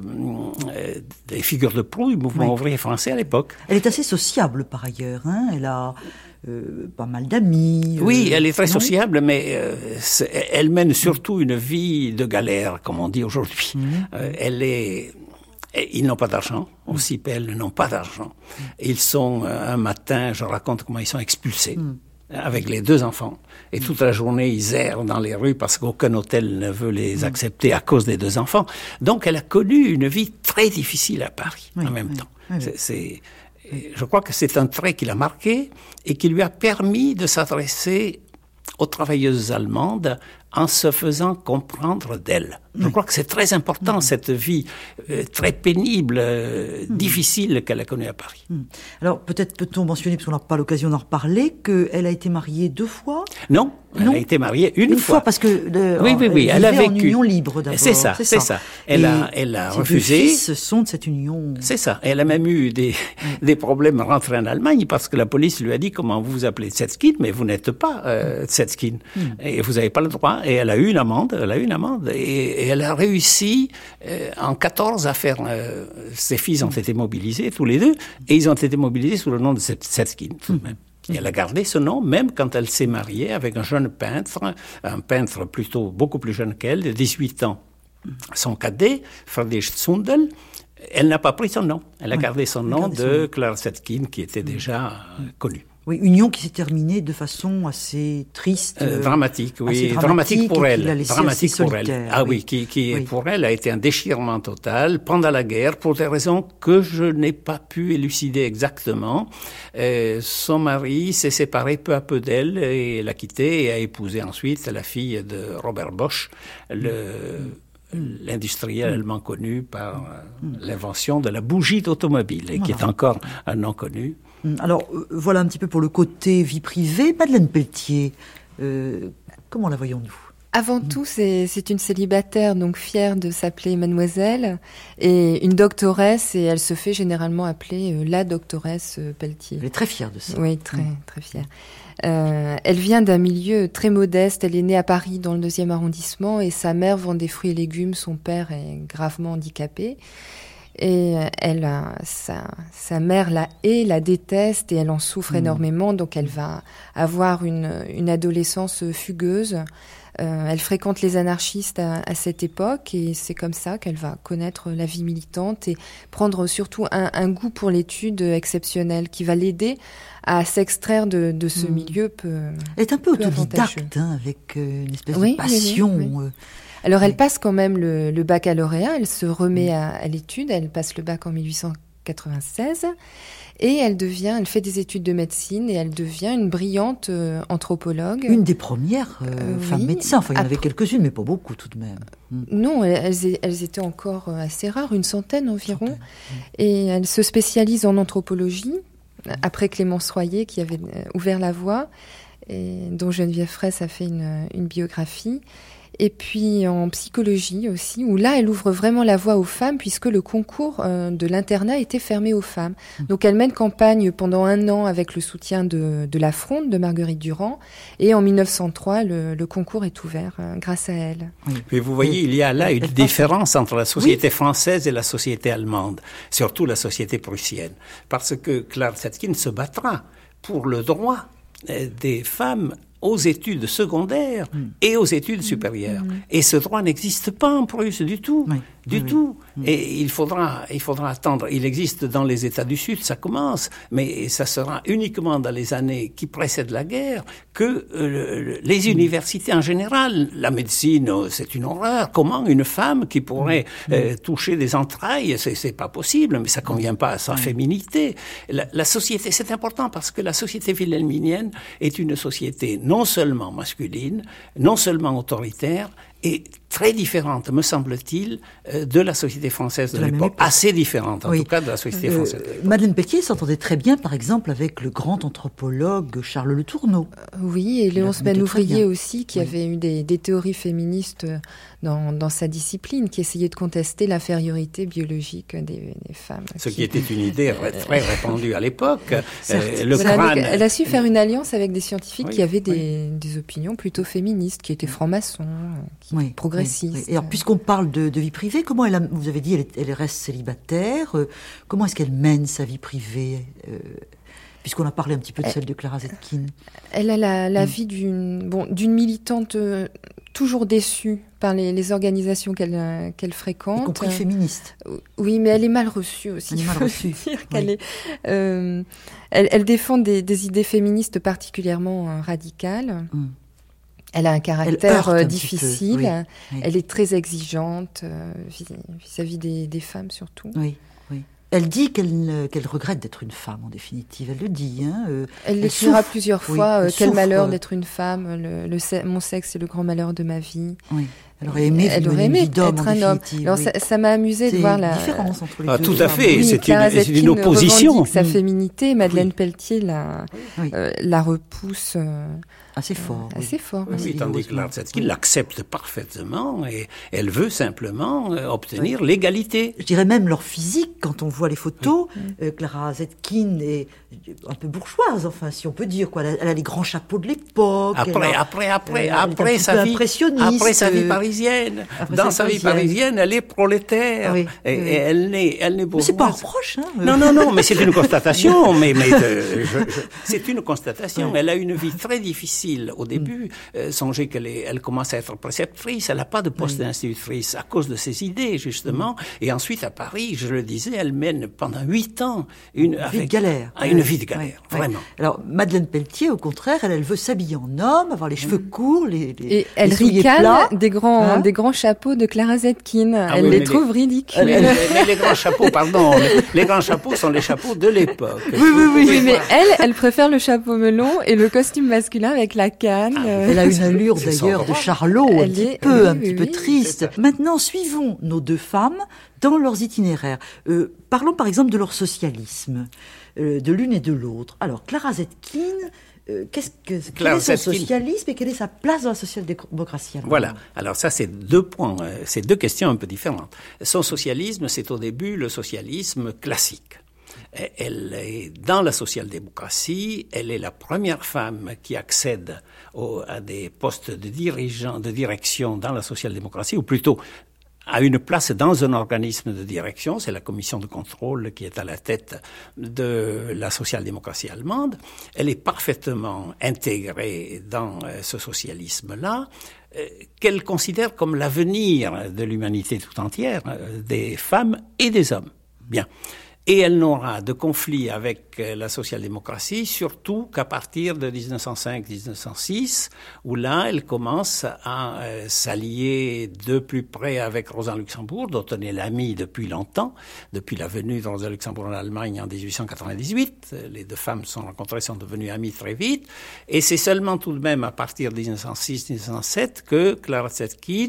des figures de proue du mouvement oui. ouvrier français à l'époque. Elle est assez sociable par ailleurs, hein, elle a... Euh, pas mal d'amis. Oui, euh, elle est très non sociable, mais euh, elle mène surtout une vie de galère, comme on dit aujourd'hui. Mmh. Euh, elle est... Ils n'ont pas d'argent, aussi elles n'ont pas d'argent. Mmh. Ils sont, un matin, je raconte comment ils sont expulsés. Mmh. Avec les deux enfants. Et toute la journée, ils errent dans les rues parce qu'aucun hôtel ne veut les accepter à cause des deux enfants. Donc, elle a connu une vie très difficile à Paris, oui, en même oui, temps. Oui, c'est... c'est Je crois que c'est un trait qui l'a marqué et qui lui a permis de s'adresser aux travailleuses allemandes en se faisant comprendre d'elles. Je crois que c'est très important, mmh. cette vie euh, très pénible, euh, mmh. difficile qu'elle a connue à Paris. Mmh. Alors, peut-être peut-on mentionner, parce qu'on n'a pas l'occasion d'en reparler, qu'elle a été mariée deux fois ? Non, elle non. a été mariée une, une fois. fois. parce que le, oui, oui, oui, elle, elle a vécu en union libre d'abord. C'est ça, c'est, c'est ça. ça. Elle, a, elle a refusé. Ses fils sont de cette union. C'est ça. Elle a même eu des, mmh. des problèmes à rentrer en Allemagne parce que la police lui a dit comment vous vous appelez Zetkin, mais vous n'êtes pas euh, Zetkin. Mmh. Et vous n'avez pas le droit. Et elle a eu une amende, elle a eu une amende. Et, et elle a réussi euh, en quatorze à faire... Euh, ses fils ont été mobilisés, tous les deux, et ils ont été mobilisés sous le nom de Zetkin, tout de même. Et elle a gardé ce nom, même quand elle s'est mariée avec un jeune peintre, un peintre plutôt beaucoup plus jeune qu'elle, de dix-huit ans. Son cadet, Friedrich Zundel, Elle n'a pas pris son nom. Elle a oui, gardé son nom de Clara Zetkin, qui était déjà euh, connue. Oui, union qui s'est terminée de façon assez triste. Euh, dramatique, oui. Dramatique, dramatique pour elle. Dramatique pour elle. Ah oui, oui qui, qui oui. pour elle a été un déchirement total pendant la guerre, pour des raisons que je n'ai pas pu élucider exactement. Euh, son mari s'est séparé peu à peu d'elle et l'a quittée et a épousé ensuite la fille de Robert Bosch, le... l'industriel mmh. allemand connu par mmh. l'invention de la bougie d'automobile, et voilà. qui est encore un nom connu. Alors, euh, voilà un petit peu pour le côté vie privée. Madeleine Pelletier, euh, comment la voyons-nous ? Avant mmh. tout, c'est, c'est une célibataire, donc fière de s'appeler mademoiselle, et une doctoresse, et elle se fait généralement appeler euh, la doctoresse Pelletier. Elle est très fière de ça. Oui, très, mmh. très fière. Euh, elle vient d'un milieu très modeste. Elle est née à Paris dans le deuxième arrondissement et sa mère vend des fruits et légumes. Son père est gravement handicapé et elle, sa, sa mère la hait, la déteste et elle en souffre mmh. énormément. Donc elle va avoir une, une adolescence fugueuse. Euh, elle fréquente les anarchistes à, à cette époque et c'est comme ça qu'elle va connaître la vie militante et prendre surtout un, un goût pour l'étude exceptionnel qui va l'aider à s'extraire de, de ce mmh. milieu peu Elle est un peu, peu autodidacte, hein, avec euh, une espèce oui, de passion. Oui, oui. Euh, Alors oui. elle passe quand même le, le baccalauréat, elle se remet mmh. à, à l'étude, elle passe le bac en dix-huit cent quatre-vingt-seize et elle devient, elle fait des études de médecine et elle devient une brillante euh, anthropologue. Une des premières euh, euh, femmes oui. médecins, enfin il y en Après... avait quelques-unes, mais pas beaucoup tout de même. Mmh. Non, elles, elles étaient encore assez rares, une centaine environ, centaine. Mmh. Et elle se spécialise en anthropologie. Après Clémence Royer qui avait ouvert la voie et dont Geneviève Fraisse a fait une, une biographie. Et puis en psychologie aussi, où là, elle ouvre vraiment la voie aux femmes, puisque le concours euh, de l'internat était fermé aux femmes. Donc elle mène campagne pendant un an avec le soutien de, de la Fronde, de Marguerite Durand, et en mille neuf cent trois, le, le concours est ouvert euh, grâce à elle. Oui. Mais vous voyez, il y a là une différence entre la société oui. française et la société allemande, surtout la société prussienne, parce que Clara Zetkin se battra pour le droit des femmes aux études secondaires mmh. et aux études supérieures. Mmh. Et ce droit n'existe pas en Prusse du tout, oui. du oui, tout. Oui. Et il faudra, il faudra attendre. Il existe dans les États du Sud, ça commence, mais ça sera uniquement dans les années qui précèdent la guerre que euh, les mmh. universités en général, la médecine, c'est une horreur. Comment une femme qui pourrait mmh. euh, toucher des entrailles, c'est, c'est pas possible, mais ça convient pas à sa féminité. La, la société, c'est important parce que la société wilhelminienne est une société non seulement masculine, non seulement autoritaire, et très différente, me semble-t-il, euh, de la société française de, de l'époque. Assez différente, en oui. tout cas, de la société euh, française de l'époque. Madeleine Pelletier s'entendait très bien, par exemple, avec le grand anthropologue Charles Le Tourneau. Euh, oui, et Léonce Ben-Ouvrier aussi, qui oui. avait eu des, des théories féministes dans, dans sa discipline, qui essayait de contester l'infériorité biologique des, des femmes. Ce qui... qui était une idée très répandue à l'époque. Euh, le voilà, crâne... Elle a su faire une alliance avec des scientifiques oui, qui avaient des, oui. des opinions plutôt féministes, qui étaient francs-maçons, qui oui, progressistes. Oui, oui. Et alors, puisqu'on parle de, de vie privée, comment elle a, vous avez dit, elle, elle reste célibataire. Euh, comment est-ce qu'elle mène sa vie privée euh, puisqu'on a parlé un petit peu de celle de Clara Zetkin. Elle a la, la mmh. vie d'une, bon, d'une militante euh, toujours déçue par les, les organisations qu'elle, euh, qu'elle fréquente. Y compris féministe. Euh, oui, mais elle est mal reçue aussi. Elle est mal reçue. Dire qu'elle oui. est, euh, elle, elle défend des, des idées féministes particulièrement euh, radicales. Mmh. Elle a un caractère un difficile. Oui, oui. Elle est très exigeante euh, vis-à-vis des, des femmes surtout. Oui. Elle dit qu'elle, qu'elle regrette d'être une femme, en définitive. Elle le dit. Hein. Euh, elle l'écrira plusieurs fois. Oui, euh, quel souffre. malheur d'être une femme. Le, le, mon sexe est le grand malheur de ma vie. Oui. Elle aurait aimé, elle aurait aimé être un homme. Alors oui. ça, ça m'a amusé c'est de voir la différence entre les ah, deux. Tout à fait. Oui, c'est, Clara une, c'est une opposition. Revendique sa mmh. féminité. Madeleine oui. Pelletier la, oui. euh, la repousse. Euh, Assez fort. Euh, assez fort. Oui, oui, tandis que Clara Zetkin l'accepte parfaitement et elle veut simplement euh, obtenir oui. l'égalité. Je dirais même leur physique, quand on voit les photos, oui. euh, Clara Zetkin est un peu bourgeoise, enfin, si on peut dire, quoi. Elle a, elle a les grands chapeaux de l'époque. Après, a, après, après, euh, après sa vie, après sa vie parisienne. parisienne. Après, Dans c'est sa vie parisienne. parisienne, elle est prolétaire. Oui, et, oui. et elle n'est, elle n'est Mais c'est pas un bourgeoise. reproche, hein. Non, non, non, mais c'est une constatation. mais mais euh, je, je, c'est une constatation. Ouais. Elle a une vie très difficile au début. Mm. Euh, songez qu'elle est, elle commence à être préceptrice. Elle n'a pas de poste oui. d'institutrice à cause de ses idées, justement. Mm. Et ensuite, à Paris, je le disais, elle mène pendant huit ans une, une avec, vie de galère. Ah, une vie de galère, ouais. vraiment. Alors, Madeleine Pelletier, au contraire, elle, elle veut s'habiller en homme, avoir les cheveux mm. courts, les, les et elle les souliers ricane plats. des grands, hein des grands chapeaux de Clara Zetkin. Ah elle oui, les trouve les, ridicules. Mais, mais, mais les grands chapeaux, pardon, les, les grands chapeaux sont les chapeaux de l'époque. Oui, oui, oui. Oui, mais elle, elle préfère le chapeau melon et le costume masculin avec la canne. Ah, elle a une allure d'ailleurs de Charlot, un petit est, peu, oui, un oui, petit peu oui, triste. Maintenant, suivons nos deux femmes dans leurs itinéraires. Euh, parlons par exemple de leur socialisme, euh, de l'une et de l'autre. Alors, Clara Zetkin, euh, qu'est-ce que, quel est son socialisme et quelle est sa place dans la social-démocratie? Voilà. Alors ça, c'est deux points, euh, c'est deux questions un peu différentes. Son socialisme, c'est au début le socialisme classique. Elle est dans la social-démocratie, elle est la première femme qui accède au, à des postes de dirigeants, de direction dans la social-démocratie, ou plutôt à une place dans un organisme de direction, c'est la commission de contrôle qui est à la tête de la social-démocratie allemande. Elle est parfaitement intégrée dans ce socialisme-là, qu'elle considère comme l'avenir de l'humanité tout entière, des femmes et des hommes. Bien. Et elle n'aura de conflit avec la social-démocratie, surtout qu'à partir de dix-neuf cent cinq dix-neuf cent six, où là, elle commence à euh, s'allier de plus près avec Rosa Luxembourg, dont elle est l'amie depuis longtemps, depuis la venue de Rosa Luxembourg en Allemagne en dix-huit cent quatre-vingt-dix-huit. Les deux femmes se sont rencontrées, sont devenues amies très vite. Et c'est seulement tout de même à partir de dix-neuf cent six dix-neuf cent sept que Clara Zetkin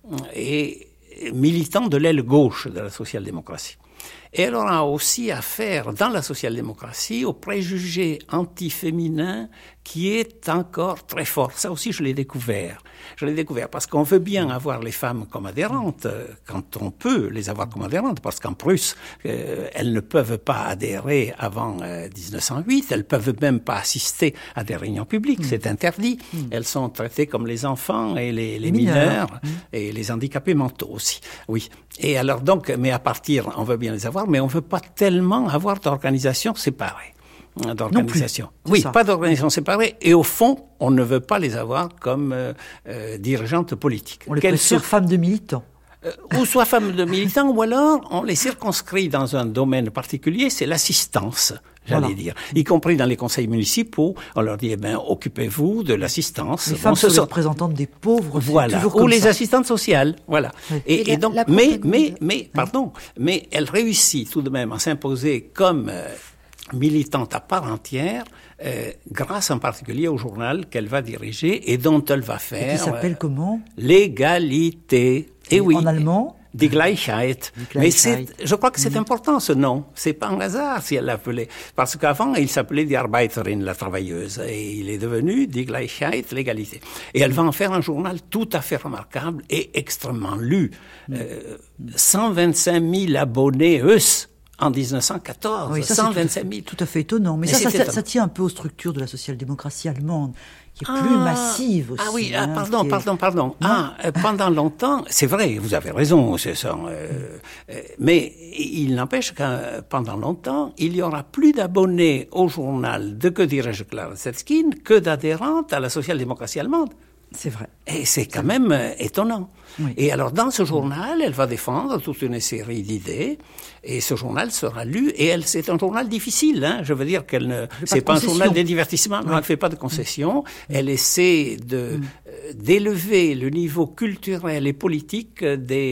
est militante de l'aile gauche de la social-démocratie. Et elle aura aussi affaire, dans la social-démocratie, au préjugé anti-féminin qui est encore très fort. Ça aussi, je l'ai découvert. Je l'ai découvert parce qu'on veut bien avoir les femmes comme adhérentes, quand on peut les avoir comme adhérentes, parce qu'en Prusse, euh, elles ne peuvent pas adhérer avant euh, dix-neuf cent huit, elles peuvent même pas assister à des réunions publiques, mmh. c'est interdit. Mmh. Elles sont traitées comme les enfants et les, les mineurs, mineurs mmh. et les handicapés mentaux aussi. Oui. Et alors donc, mais à partir, on veut bien les avoir, mais on veut pas tellement avoir d'organisations séparées. D'organisation. Oui, ça. Pas d'organisation séparée. Et au fond, on ne veut pas les avoir comme euh, euh, dirigeantes politiques. On les préfère sur... femmes de militants. Euh, ou soit femmes de militants, ou alors on les circonscrit dans un domaine particulier, c'est l'assistance, j'allais voilà. dire. Y compris dans les conseils municipaux, on leur dit, eh ben, occupez-vous de l'assistance. Les femmes bon, sont les représentantes des pauvres, voilà. toujours ou comme les ça. Assistantes sociales, voilà. Oui. Et, et, et la, donc, la mais, mais, mais, pardon, mais elle réussit tout de même à s'imposer comme euh, militante à part entière, euh, grâce en particulier au journal qu'elle va diriger et dont elle va faire... Et qui s'appelle euh, comment? L'égalité. Et, et oui. En allemand? Die Gleichheit. Mais c'est, je crois que c'est mmh. important ce nom. C'est pas un hasard si elle l'appelait. Parce qu'avant, il s'appelait Die Arbeiterin, la travailleuse. Et il est devenu Die Gleichheit, l'égalité. Et elle va en faire un journal tout à fait remarquable et extrêmement lu. Mmh. Euh, cent vingt-cinq mille abonnés, eux, en dix-neuf cent quatorze, oui, ça, cent vingt-cinq mille. Tout, tout à fait étonnant. Mais, Mais ça, ça, ça, ça tient un peu aux structures de la social-démocratie allemande, qui est ah, plus massive aussi. Ah oui, hein, ah, pardon, est... pardon, pardon. Ah, euh, pendant longtemps, c'est vrai, vous avez raison, c'est ça. Euh, euh, mais il n'empêche que pendant longtemps, il y aura plus d'abonnés au journal de, que dirais-je, Clara Zetkin, que d'adhérentes à la social-démocratie allemande. C'est vrai. Et c'est quand même euh, étonnant. Oui. Et alors, dans ce journal, elle va défendre toute une série d'idées, et ce journal sera lu, et elle, c'est un journal difficile, hein. Je veux dire qu'elle ne, c'est pas, pas un journal des divertissements, oui. Elle ne fait pas de concessions, oui. Elle essaie de, oui. euh, d'élever le niveau culturel et politique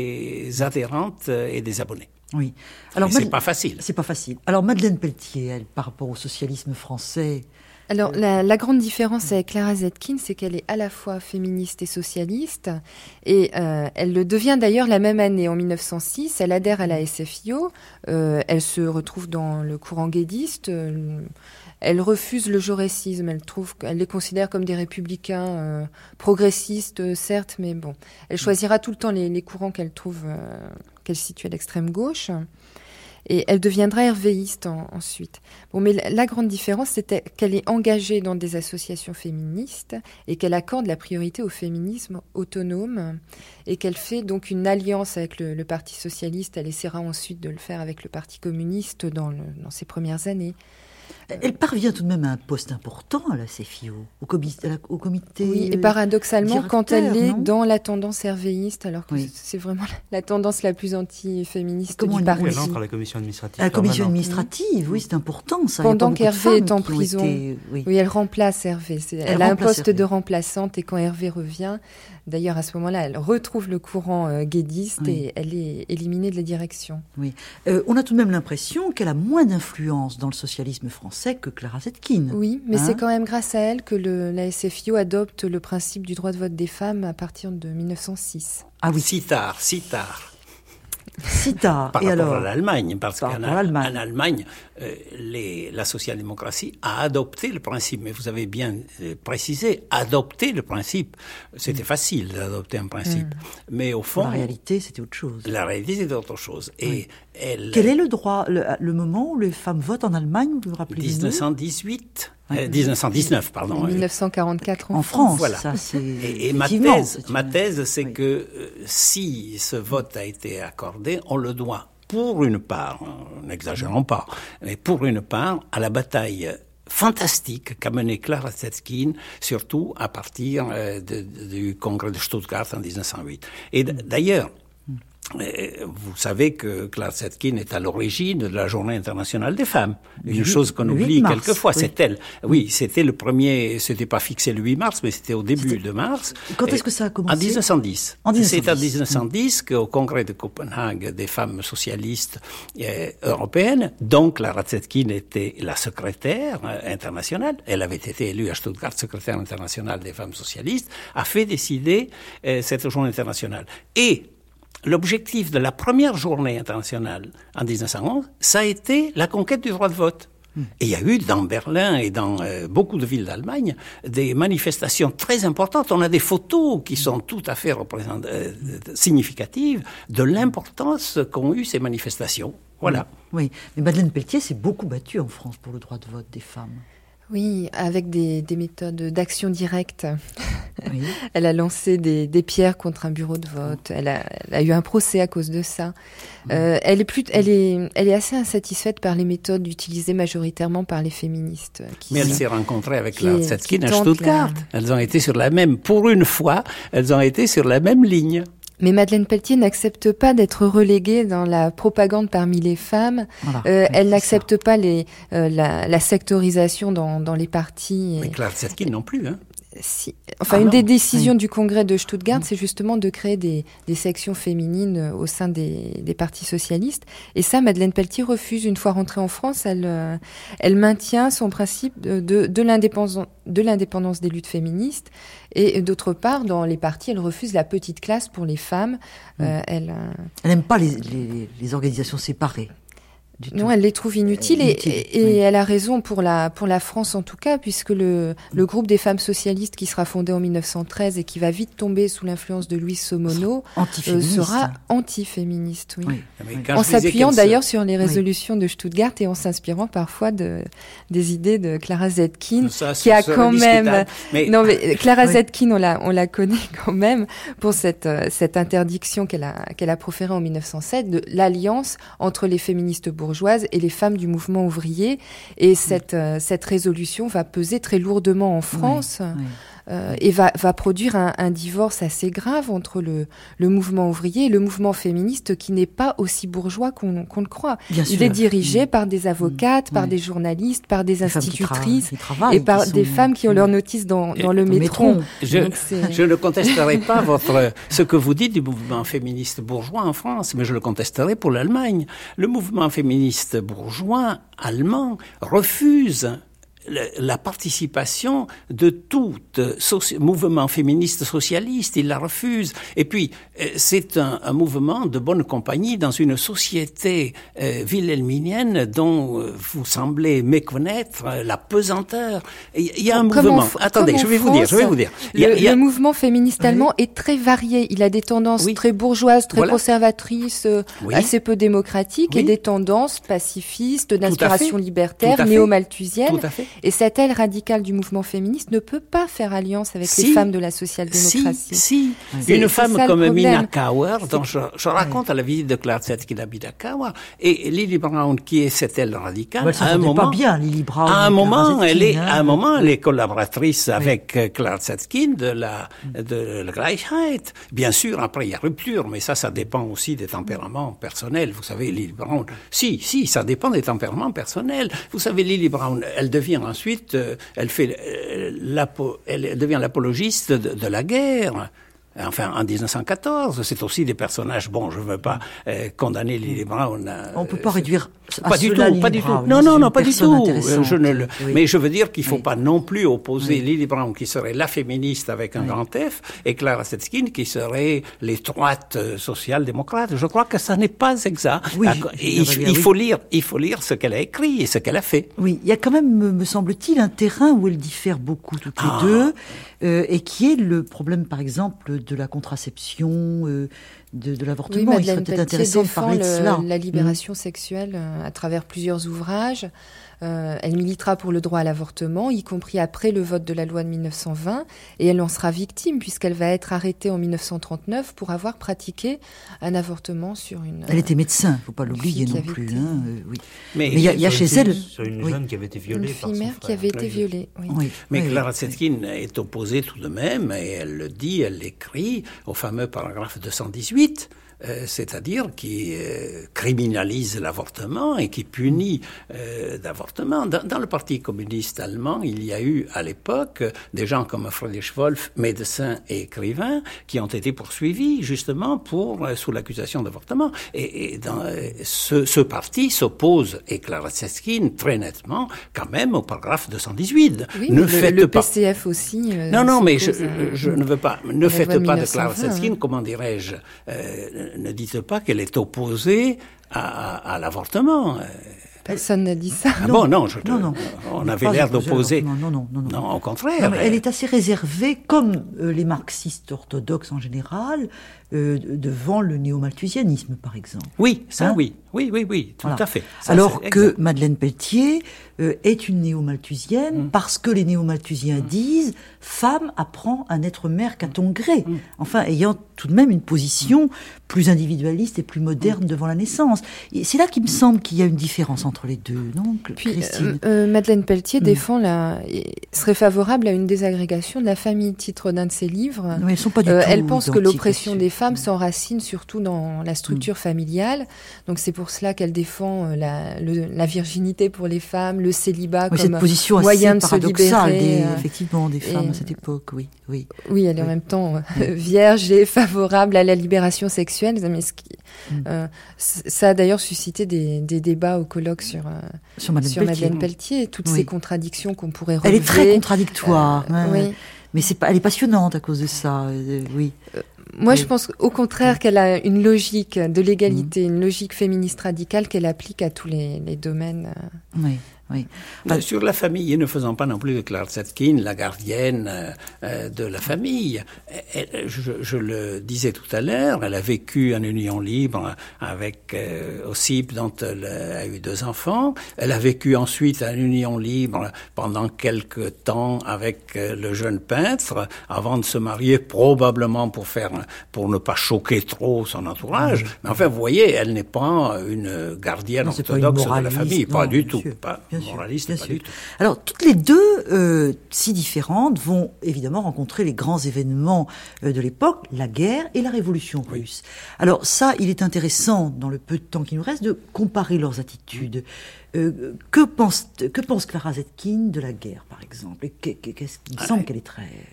des adhérentes et des abonnés. Oui. Alors, et Mad... c'est pas facile. C'est pas facile. Alors, Madeleine Pelletier, elle, par rapport au socialisme français, Alors, la, la grande différence avec Clara Zetkin, c'est qu'elle est à la fois féministe et socialiste, et euh, elle le devient d'ailleurs la même année, en mille neuf cent six. Elle adhère à la S F I O, euh, elle se retrouve dans le courant guédiste, euh, elle refuse le jaurésisme, elle trouve, elle les considère comme des républicains euh, progressistes, euh, certes, mais bon, elle choisira tout le temps les, les courants qu'elle trouve, euh, qu'elle situe à l'extrême gauche. Et elle deviendra hervéiste en, ensuite. Bon, mais la, la grande différence, c'était qu'elle est engagée dans des associations féministes et qu'elle accorde la priorité au féminisme autonome et qu'elle fait donc une alliance avec le, le Parti socialiste. Elle essaiera ensuite de le faire avec le Parti communiste dans, le, dans ses premières années. Elle parvient tout de même à un poste important à la C F I O, au comité. Au comité oui, et paradoxalement, quand elle est non dans la tendance hervéiste, alors que oui. c'est vraiment la, la tendance la plus anti-féministe du parti. Elle entre à la commission administrative. À la commission administrative, oui, c'est important ça. Pendant qu'Hervé est en prison, été, oui. oui, elle remplace Hervé. C'est, elle, elle a un poste Hervé. de remplaçante et quand Hervé revient, d'ailleurs à ce moment-là, elle retrouve le courant euh, guédiste oui. et elle est éliminée de la direction. Oui, euh, on a tout de même l'impression qu'elle a moins d'influence dans le socialisme français que Clara Zetkin. Oui, mais hein c'est quand même grâce à elle que le, la S F I O adopte le principe du droit de vote des femmes à partir de mille neuf cent six. Ah oui, si tard, si tard. Si tard. Par et rapport alors, à l'Allemagne, parce par qu'en Allemagne. en Allemagne, euh, les, la social-démocratie a adopté le principe, mais vous avez bien euh, précisé, adopter le principe. C'était mmh. facile d'adopter un principe, mmh. mais au fond... La réalité, c'était autre chose. La réalité, c'était autre chose. Et oui. elle... Quel est le droit, le, le moment où les femmes votent en Allemagne, vous vous rappelez dix-neuf cent dix-huit Euh, dix-neuf cent dix-neuf, pardon. mille neuf cent quarante-quatre en, en France. Voilà. Ça, c'est et, et ma thèse, une... ma thèse, c'est oui. que euh, si ce vote a été accordé, on le doit, pour une part, n'exagérons pas, mais pour une part, à la bataille fantastique qu'a mené Clara Zetkin, surtout à partir euh, de, de, du congrès de Stuttgart en dix-neuf cent huit. Et d- d'ailleurs, vous savez que Clara Zetkin est à l'origine de la Journée internationale des femmes. Une huit, chose qu'on oublie mars, quelquefois, oui. c'est elle. Oui, c'était le premier, c'était pas fixé le huit mars, mais c'était au début c'était... de mars. Quand est-ce que ça a commencé? En dix-neuf cent dix. En dix-neuf cent dix. C'est en dix-neuf cent dix qu'au congrès de Copenhague des femmes socialistes euh, européennes, dont Clara Zetkin était la secrétaire euh, internationale, elle avait été élue à Stuttgart secrétaire internationale des femmes socialistes, a fait décider euh, cette journée internationale. Et l'objectif de la première journée internationale en dix-neuf cent onze, ça a été la conquête du droit de vote. Mmh. Et il y a eu dans Berlin et dans euh, beaucoup de villes d'Allemagne des manifestations très importantes. On a des photos qui sont tout à fait représent- euh, significatives de l'importance qu'ont eu ces manifestations. Voilà. Oui, oui. Mais Madeleine Pelletier s'est beaucoup battue en France pour le droit de vote des femmes. Oui, avec des, des méthodes d'action directe. Oui. Elle a lancé des, des pierres contre un bureau de vote. Elle a, elle a eu un procès à cause de ça. Oui. Euh, elle est plus, elle est, elle est assez insatisfaite par les méthodes utilisées majoritairement par les féministes. Qui, Mais elle s'est rencontrée avec Clara Zetkin à La... Stuttgart. Elles ont été sur la même, pour une fois, elles ont été sur la même ligne. Mais Madeleine Pelletier n'accepte pas d'être reléguée dans la propagande parmi les femmes. Voilà, euh, elle n'accepte ça. pas les, euh, la, la sectorisation dans, dans les partis. Mais Clara Zetkin non plus, hein. Si, enfin, ah une non, des décisions oui. du congrès de Stuttgart, oui. c'est justement de créer des, des sections féminines au sein des, des partis socialistes. Et ça, Madeleine Pelletier refuse. Une fois rentrée en France, elle, euh, elle maintient son principe de, de, de, l'indépendance, de l'indépendance des luttes féministes. Et d'autre part, dans les partis, elle refuse la petite classe pour les femmes. Oui. Euh, elle euh... elle n'aime pas les, les, les organisations séparées. Non, elle les trouve inutiles, et, et, et oui. elle a raison pour la, pour la France en tout cas, puisque le, le groupe des femmes socialistes qui sera fondé en mille neuf cent treize et qui va vite tomber sous l'influence de Louise Somono euh, sera antiféministe, oui. oui. En s'appuyant d'ailleurs sur les résolutions oui. de Stuttgart et en s'inspirant parfois de, des idées de Clara Zetkin, ça, qui a quand même... Mais... Non, mais Clara oui. Zetkin, on la, on la connaît quand même pour cette, cette interdiction qu'elle a, qu'elle a proférée en mille neuf cent sept de l'alliance entre les féministes bourgeoises et les femmes du mouvement ouvrier. Et cette, euh, cette résolution va peser très lourdement en France oui, oui. Euh, et va, va produire un, un divorce assez grave entre le, le mouvement ouvrier et le mouvement féministe qui n'est pas aussi bourgeois qu'on, qu'on le croit. Bien Il sûr. est dirigé mmh. par des avocates, mmh. par oui. des journalistes, par des, des institutrices qui tra- qui et par des sont... femmes qui ont leur notice dans, dans le métro. Je, je ne contesterai pas votre, ce que vous dites du mouvement féministe bourgeois en France, mais je le contesterai pour l'Allemagne. Le mouvement féministe bourgeois allemand refuse la participation de tout soci- mouvement féministe socialiste. Il la refuse. Et puis, c'est un, un mouvement de bonne compagnie dans une société euh, wilhelminienne dont vous semblez méconnaître la pesanteur. Il y a un comme mouvement. En, Attendez, je vais France, vous dire, je vais vous dire. Il y a, le, il y a... le mouvement féministe allemand oui. est très varié. Il a des tendances oui. très bourgeoises, très voilà. conservatrices, oui. assez peu démocratiques, oui. et des tendances pacifistes, d'inspiration libertaire, néo-malthusienne. Et cette aile radicale du mouvement féministe ne peut pas faire alliance avec si, les femmes de la social-démocratie. Si, si. Une femme comme Mina Kauer, dont je, je raconte à la visite de Claire Zetkin à Mina Kauer, et Lily Brown, qui est cette aile radicale, bah, à un moment, pas bien, Lily Brown, à un moment, elle est, hein, à un moment, elle est collaboratrice oui. avec euh, Claire Zetkin de la, de la Gleichheit. Bien sûr, après, il y a rupture, mais ça, ça dépend aussi des tempéraments personnels. Vous savez, Lily Brown, si, si, ça dépend des tempéraments personnels. Vous savez, Lily Brown, elle devient ensuite, euh, elle fait, euh, l'apo, elle devient l'apologiste de, de la guerre. Enfin, en dix-neuf cent quatorze, c'est aussi des personnages. Bon, je ne veux pas euh, condamner Lily Brown. Euh, On ne peut pas réduire à pas du tout, Lily pas du Brown, tout. Non, non, non, pas du tout. Je ne le. Oui. Mais je veux dire qu'il ne faut oui. pas non plus opposer oui. Lily Brown, qui serait la féministe avec un oui. grand F, et Clara Zetkin, qui serait les droites social-démocrates. Je crois que ça n'est pas exact. Oui, il, il, il faut lire, il faut lire ce qu'elle a écrit et ce qu'elle a fait. Oui, il y a quand même, me semble-t-il, un terrain où elles diffèrent beaucoup toutes ah. les deux, euh, et qui est le problème, par exemple, de la contraception. Euh, de, de l'avortement. Oui, il serait peut-être intéressant de parler de cela. Le, la libération mmh. sexuelle euh, à travers plusieurs ouvrages. Euh, elle militera pour le droit à l'avortement, y compris après le vote de la loi de mille neuf cent vingt, et elle en sera victime puisqu'elle va être arrêtée en mille neuf cent trente-neuf pour avoir pratiqué un avortement sur une. Elle était médecin, faut pas l'oublier non plus. Été... Hein, euh, oui. Mais il y a, y a chez elle sur une jeune oui. qui avait été violée une par son frère qui avait été violée. Oui. Oui. Mais oui, Clara oui. Zetkin est opposée tout de même, et elle le dit, elle l'écrit au fameux paragraphe deux cent dix-huit. Euh, c'est-à-dire qui euh, criminalise l'avortement et qui punit euh, d'avortement. Dans, dans le Parti communiste allemand, il y a eu à l'époque des gens comme Friedrich Wolf, médecin et écrivain, qui ont été poursuivis justement pour euh, sous l'accusation d'avortement. Et, et dans, euh, ce, ce parti s'oppose, et Clara Zetkin très nettement, quand même au paragraphe deux cent dix-huit. Oui, ne le, faites le pas... P C F aussi. Euh, non, non, mais je, je, je ne veux pas. Ne faites pas de Clara Zetkin, hein. comment dirais-je. Euh, Ne dites pas qu'elle est opposée à, à, à l'avortement. Personne n'a dit ça. Ah non. Bon, non, je te, non, non. on avait l'air d'opposer. Non, non, non, non, non. Non, au contraire. Non, elle est assez réservée, comme euh, les marxistes orthodoxes en général, euh, devant le néo-malthusianisme, par exemple. Oui, ça, hein oui, oui, oui, oui, tout voilà. à fait. Ça, alors que Madeleine Pelletier euh, est une néo-malthusienne, mm. parce que les néo-malthusiens mm. disent « femme apprend à n'être mère qu'à ton gré mm. », enfin, ayant tout de même une position mm. plus individualiste et plus moderne mm. devant la naissance. Et c'est là qu'il me semble qu'il y a une différence entre les deux, non, Puis, Christine euh, euh, Madeleine Pelletier mm. défend la, serait favorable à une désagrégation de la famille, titre d'un de ses livres. Oui, elles sont pas du euh, tout elle pense que l'oppression des femmes mm. s'enracine surtout dans la structure mm. familiale, donc c'est pour cela qu'elle défend la, le, la virginité pour les femmes, le célibat oui, comme cette position moyen assez de se libérer. Des, effectivement, des femmes et, à cette époque, oui. Oui, oui elle est oui. en même temps euh, vierge et favorable à la libération sexuelle. Mais ce qui, mm. euh, ça a d'ailleurs suscité des, des débats au colloque sur, euh, sur Madeleine, sur Pelletier, Madeleine Pelletier, toutes oui. ces contradictions qu'on pourrait relever. Elle est très contradictoire. Euh, hein, oui. Mais c'est pas, elle est passionnante à cause de ça, euh, oui. Euh, Moi, oui. je pense au contraire qu'elle a une logique de l'égalité, mmh. une logique féministe radicale qu'elle applique à tous les, les domaines. Oui, oui. Enfin, sur la famille, ne faisons pas non plus de Clara Zetkin la gardienne euh, de la famille. Elle, je, je le disais tout à l'heure, elle a vécu en union libre avec euh, Ossip, dont elle a eu deux enfants. Elle a vécu ensuite en union libre pendant quelques temps avec euh, le jeune peintre, avant de se marier, probablement pour faire, pour ne pas choquer trop son entourage. Mmh. Mais enfin, vous voyez, elle n'est pas une gardienne non, orthodoxe de la famille, non, pas du tout. Sûr. Pas, moraliste, bien pas sûr. du tout. Alors, toutes les deux, euh, si différentes, vont évidemment rencontrer les grands événements euh, de l'époque, la guerre et la révolution oui. russe. Alors ça, il est intéressant, dans le peu de temps qui nous reste, de comparer leurs attitudes. Euh, que pense, que pense Clara Zetkin de la guerre, par exemple? Et qu'est-ce qu'il me semble qu'elle est très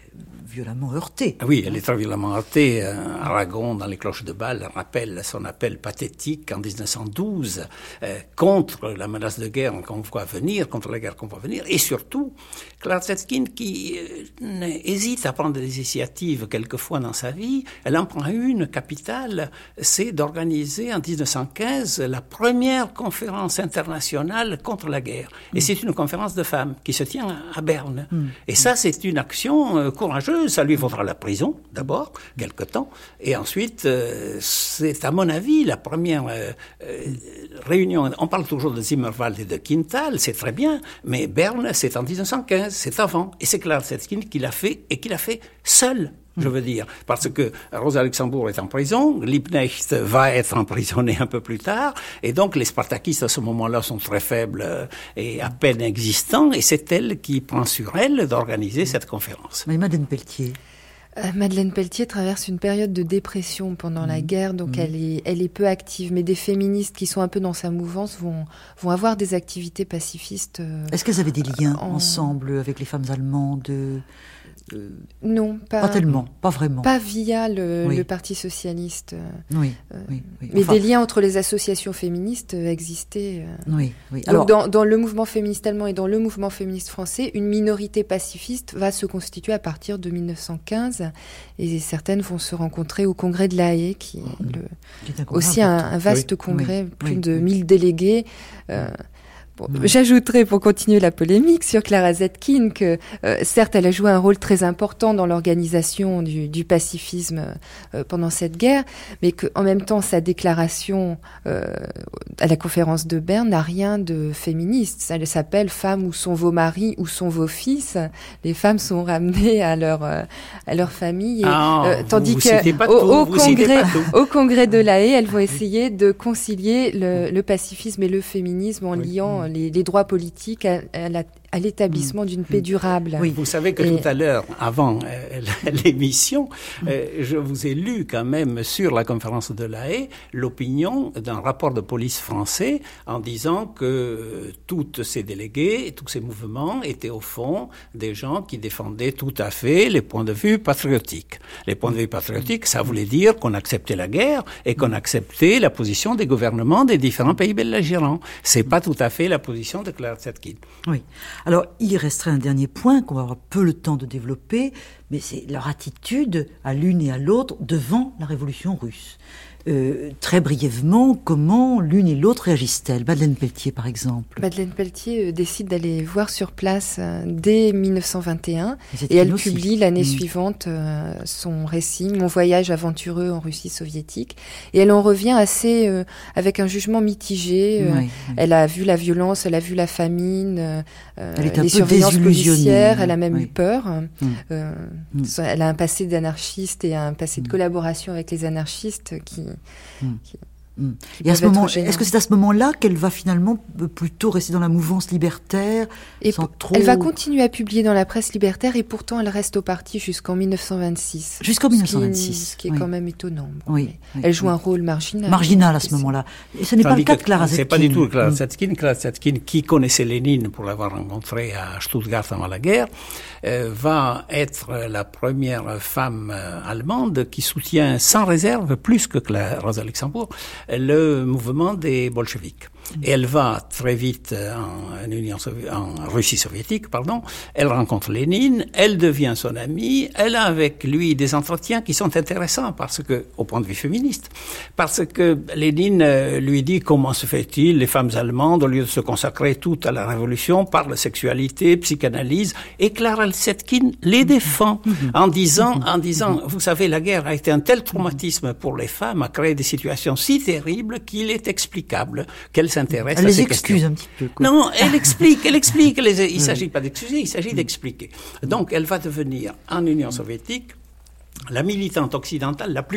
violemment heurtée. Oui, elle est très violemment heurtée. Aragon, dans les cloches de Bâle, rappelle son appel pathétique en dix-neuf cent douze euh, contre la menace de guerre qu'on voit venir, contre la guerre qu'on voit venir, et surtout Clara Zetkin qui euh, hésite à prendre des initiatives quelquefois dans sa vie. Elle en prend une capitale, c'est d'organiser en dix-neuf cent quinze la première conférence internationale contre la guerre. Et mmh. c'est une conférence de femmes qui se tient à Berne. Mmh. Et ça, c'est une action euh, courageuse. Ça lui vaudra la prison, d'abord, quelque temps. Et ensuite, euh, c'est à mon avis la première euh, euh, réunion. On parle toujours de Zimmerwald et de Quintal, c'est très bien, mais Berne, c'est en dix-neuf cent quinze, c'est avant. Et c'est Clara Zetkin qui l'a fait, et qui l'a fait seule. Je veux dire, parce que Rosa Luxembourg est en prison, Liebknecht va être emprisonné un peu plus tard, et donc les spartakistes à ce moment-là sont très faibles et à peine existants, et c'est elle qui prend sur elle d'organiser cette conférence. Mais Madeleine Pelletier euh, Madeleine Pelletier traverse une période de dépression pendant mmh. la guerre, donc mmh. elle est, elle est peu active, mais des féministes qui sont un peu dans sa mouvance vont, vont avoir des activités pacifistes. Euh, Est-ce qu'elles avaient des liens en... ensemble avec les femmes allemandes euh... Euh, non, pas, pas tellement, pas vraiment. Pas via le, oui. le Parti socialiste. Oui, euh, oui, oui. Mais enfin, des liens entre les associations féministes existaient. Euh. Oui, oui. Donc Alors, dans, dans le mouvement féministe allemand et dans le mouvement féministe français, une minorité pacifiste va se constituer à partir de dix-neuf cent quinze, et certaines vont se rencontrer au congrès de La Haye, qui est le, qui est aussi un, un vaste oui, congrès, oui, plus oui, de oui. mille délégués. Euh, Bon, mmh. J'ajouterai, pour continuer la polémique, sur Clara Zetkin que, euh, certes, elle a joué un rôle très important dans l'organisation du, du pacifisme euh, pendant cette guerre, mais qu'en même temps, sa déclaration euh, à la conférence de Berne n'a rien de féministe. Elle s'appelle « Femmes, où sont vos maris, où sont vos fils ?» Les femmes sont ramenées à leur, euh, à leur famille. Et, ah, euh, tandis vous, que vous au, au, tout, congrès, au congrès de La Haye, elles vont essayer de concilier le, le pacifisme et le féminisme en oui. liant Les, les droits politiques à, à, la, à l'établissement d'une paix durable. Oui, vous savez que et... tout à l'heure, avant euh, l'émission, euh, je vous ai lu quand même sur la conférence de La Haye l'opinion d'un rapport de police français en disant que toutes ces délégués et tous ces mouvements étaient au fond des gens qui défendaient tout à fait les points de vue patriotiques. Les points de vue patriotiques, ça voulait dire qu'on acceptait la guerre et qu'on acceptait la position des gouvernements des différents pays belligérants. C'est pas tout à fait la position de Clara Zetkin. Oui. Alors, il resterait un dernier point qu'on va avoir peu le temps de développer, mais c'est leur attitude à l'une et à l'autre devant la révolution russe. Euh, très brièvement, comment l'une et l'autre réagissent-elles ? Madeleine Pelletier, par exemple. Madeleine Pelletier euh, décide d'aller voir sur place euh, dès dix-neuf cent vingt et un, et elle aussi. publie l'année mmh. suivante euh, son récit, Mon voyage aventureux en Russie soviétique, et elle en revient assez euh, avec un jugement mitigé. Euh, oui, oui. Elle a vu la violence, elle a vu la famine, euh, les surveillances policières, elle a même oui. eu peur. Mmh. Euh, mmh. Elle a un passé d'anarchiste et un passé de collaboration avec les anarchistes qui Mmh. Qui, mmh. Et à ce moment, est-ce que c'est à ce moment-là qu'elle va finalement plutôt rester dans la mouvance libertaire et sans p- trop... Elle va continuer à publier dans la presse libertaire et pourtant elle reste au parti jusqu'en dix-neuf cent vingt-six. Jusqu'en dix-neuf cent vingt-six. Ce qui est, oui. quand même étonnant. Bon, oui, oui, elle joue oui. un rôle marginal. Marginal à ce moment-là. Et ce n'est Tandis pas le cas de Clara Zetkin. C'est pas du tout Clara Zetkin. Clara Zetkin, qui connaissait Lénine pour l'avoir rencontré à Stuttgart avant la guerre, euh, va être la première femme euh, allemande qui soutient sans réserve, plus que Clara, Rosa Luxembourg, le mouvement des bolcheviks. Et elle va très vite en, en, Union Sovi- en Russie soviétique, pardon. Elle rencontre Lénine, elle devient son amie, elle a avec lui des entretiens qui sont intéressants parce que, au point de vue féministe, parce que Lénine euh, lui dit comment se fait-il, les femmes allemandes, au lieu de se consacrer toutes à la révolution, parlent sexualité, psychanalyse, et Clara Zetkin les défend en disant, en disant, vous savez, la guerre a été un tel traumatisme pour les femmes, a créé des situations si terribles qu'il est explicable qu'elles s'intéresse elle à les ces excuse questions. Un petit peu. Quoi. Non, elle explique, elle explique. Les, il ne s'agit pas d'excuser, il s'agit d'expliquer. Donc, elle va devenir, en Union soviétique, la militante occidentale la plus connue.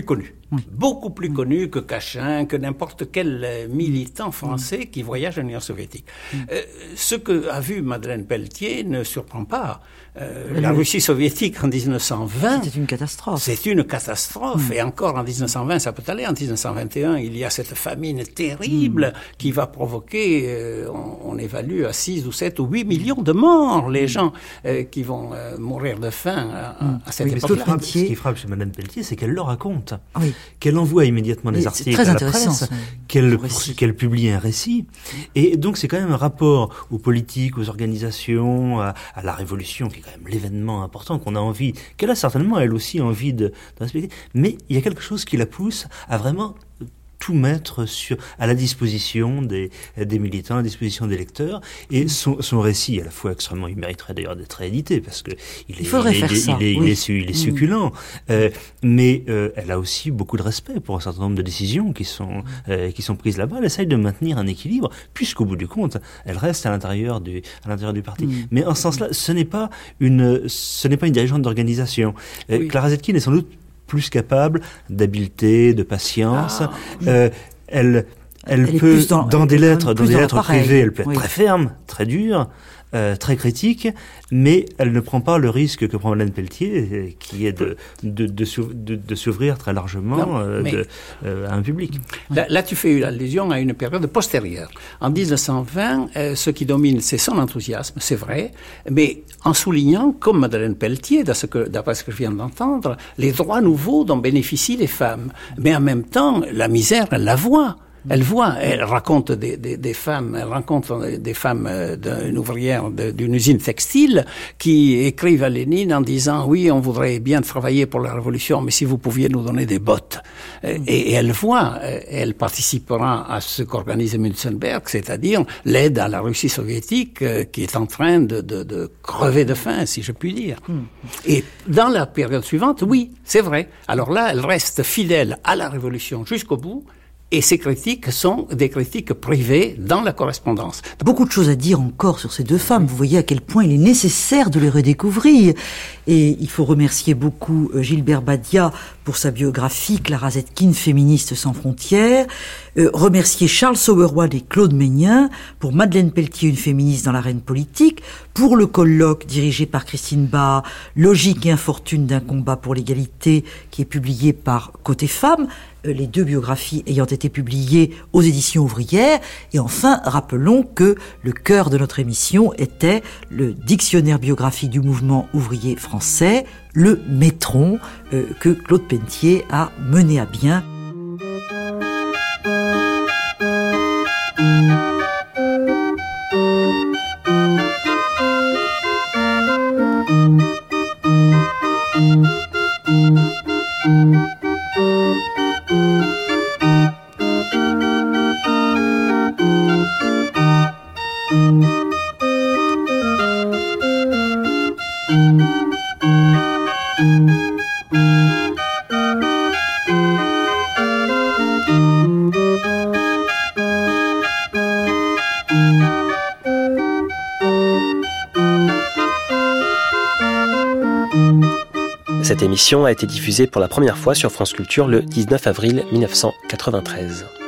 Oui. Beaucoup plus connu que Cachin, que n'importe quel militant français qui voyage en Union soviétique. Mm. Euh, ce que a vu Madeleine Pelletier ne surprend pas. Euh, la Russie soviétique en dix-neuf cent vingt... C'est une catastrophe. C'est une catastrophe. Mm. Et encore en dix-neuf cent vingt, ça peut aller. En dix-neuf cent vingt et un, il y a cette famine terrible mm. qui va provoquer, euh, on, on évalue à six ou sept ou huit millions de morts, les gens euh, qui vont euh, mourir de faim à, mm. à cette oui, époque-là. Ce qui frappe chez Madeleine Pelletier, c'est qu'elle le raconte. Oui. Qu'elle envoie immédiatement des articles à la presse, qu'elle, qu'elle publie un récit. Et donc c'est quand même un rapport aux politiques, aux organisations, à, à la révolution, qui est quand même l'événement important qu'on a envie, qu'elle a certainement elle aussi envie de, de respecter. Mais il y a quelque chose qui la pousse à vraiment tout mettre sur, à la disposition des, des militants, à la disposition des lecteurs. Et son, son récit, à la fois extrêmement, il mériterait d'ailleurs d'être réédité, parce que il est, il faudrait il faire est, ça, il est, oui. il est, il est succulent. Euh, mais euh, elle a aussi beaucoup de respect pour un certain nombre de décisions qui sont, euh, qui sont prises là-bas. Elle essaye de maintenir un équilibre, puisqu'au bout du compte, elle reste à l'intérieur du, à l'intérieur du parti. Mm. Mais en ce sens-là, ce n'est pas une, ce n'est pas une dirigeante d'organisation. Euh, oui. Clara Zetkin est sans doute plus capable d'habileté, de patience. Ah, oui. euh, elle, elle, elle peut, dans, dans des lettres, dans des lettres privées, elle peut être oui. très ferme, très dure, euh, très critique, mais elle ne prend pas le risque que prend Madeleine Pelletier, qui est de, de, de, de, de s'ouvrir très largement non, euh, de, euh, à un public. Là, là, tu fais allusion à une période postérieure. En dix-neuf cent vingt, euh, ce qui domine, c'est son enthousiasme, c'est vrai, mais en soulignant, comme Madeleine Pelletier, d'après ce que, d'après ce que je viens d'entendre, les droits nouveaux dont bénéficient les femmes. Mais en même temps, la misère, elle la voit. Elle voit, elle raconte des, des, des femmes, elle rencontre des femmes d'une ouvrière d'une usine textile qui écrivent à Lénine en disant « Oui, on voudrait bien travailler pour la révolution, mais si vous pouviez nous donner des bottes. » Et, et elle voit, elle participera à ce qu'organise Münzenberg, c'est-à-dire l'aide à la Russie soviétique qui est en train de, de, de crever de faim, si je puis dire. Et dans la période suivante, oui, c'est vrai. Alors là, elle reste fidèle à la révolution jusqu'au bout. Et ces critiques sont des critiques privées dans la correspondance. Beaucoup de choses à dire encore sur ces deux femmes. Vous voyez à quel point il est nécessaire de les redécouvrir. Et il faut remercier beaucoup Gilbert Badia pour sa biographie, Clara Zetkin, féministe sans frontières. Euh, remercier Charles Sauerwald et Claude Meignin pour Madeleine Pelletier, une féministe dans l'arène politique, pour le colloque dirigé par Christine Barr, Logique et infortune d'un combat pour l'égalité, qui est publié par Côté Femmes, euh, les deux biographies ayant été publiées aux éditions ouvrières. Et enfin, rappelons que le cœur de notre émission était le dictionnaire biographique du mouvement ouvrier français, le Métron, euh, que Claude Pelletier a mené à bien. Cette émission a été diffusée pour la première fois sur France Culture le dix-neuf avril mille neuf cent quatre-vingt-treize.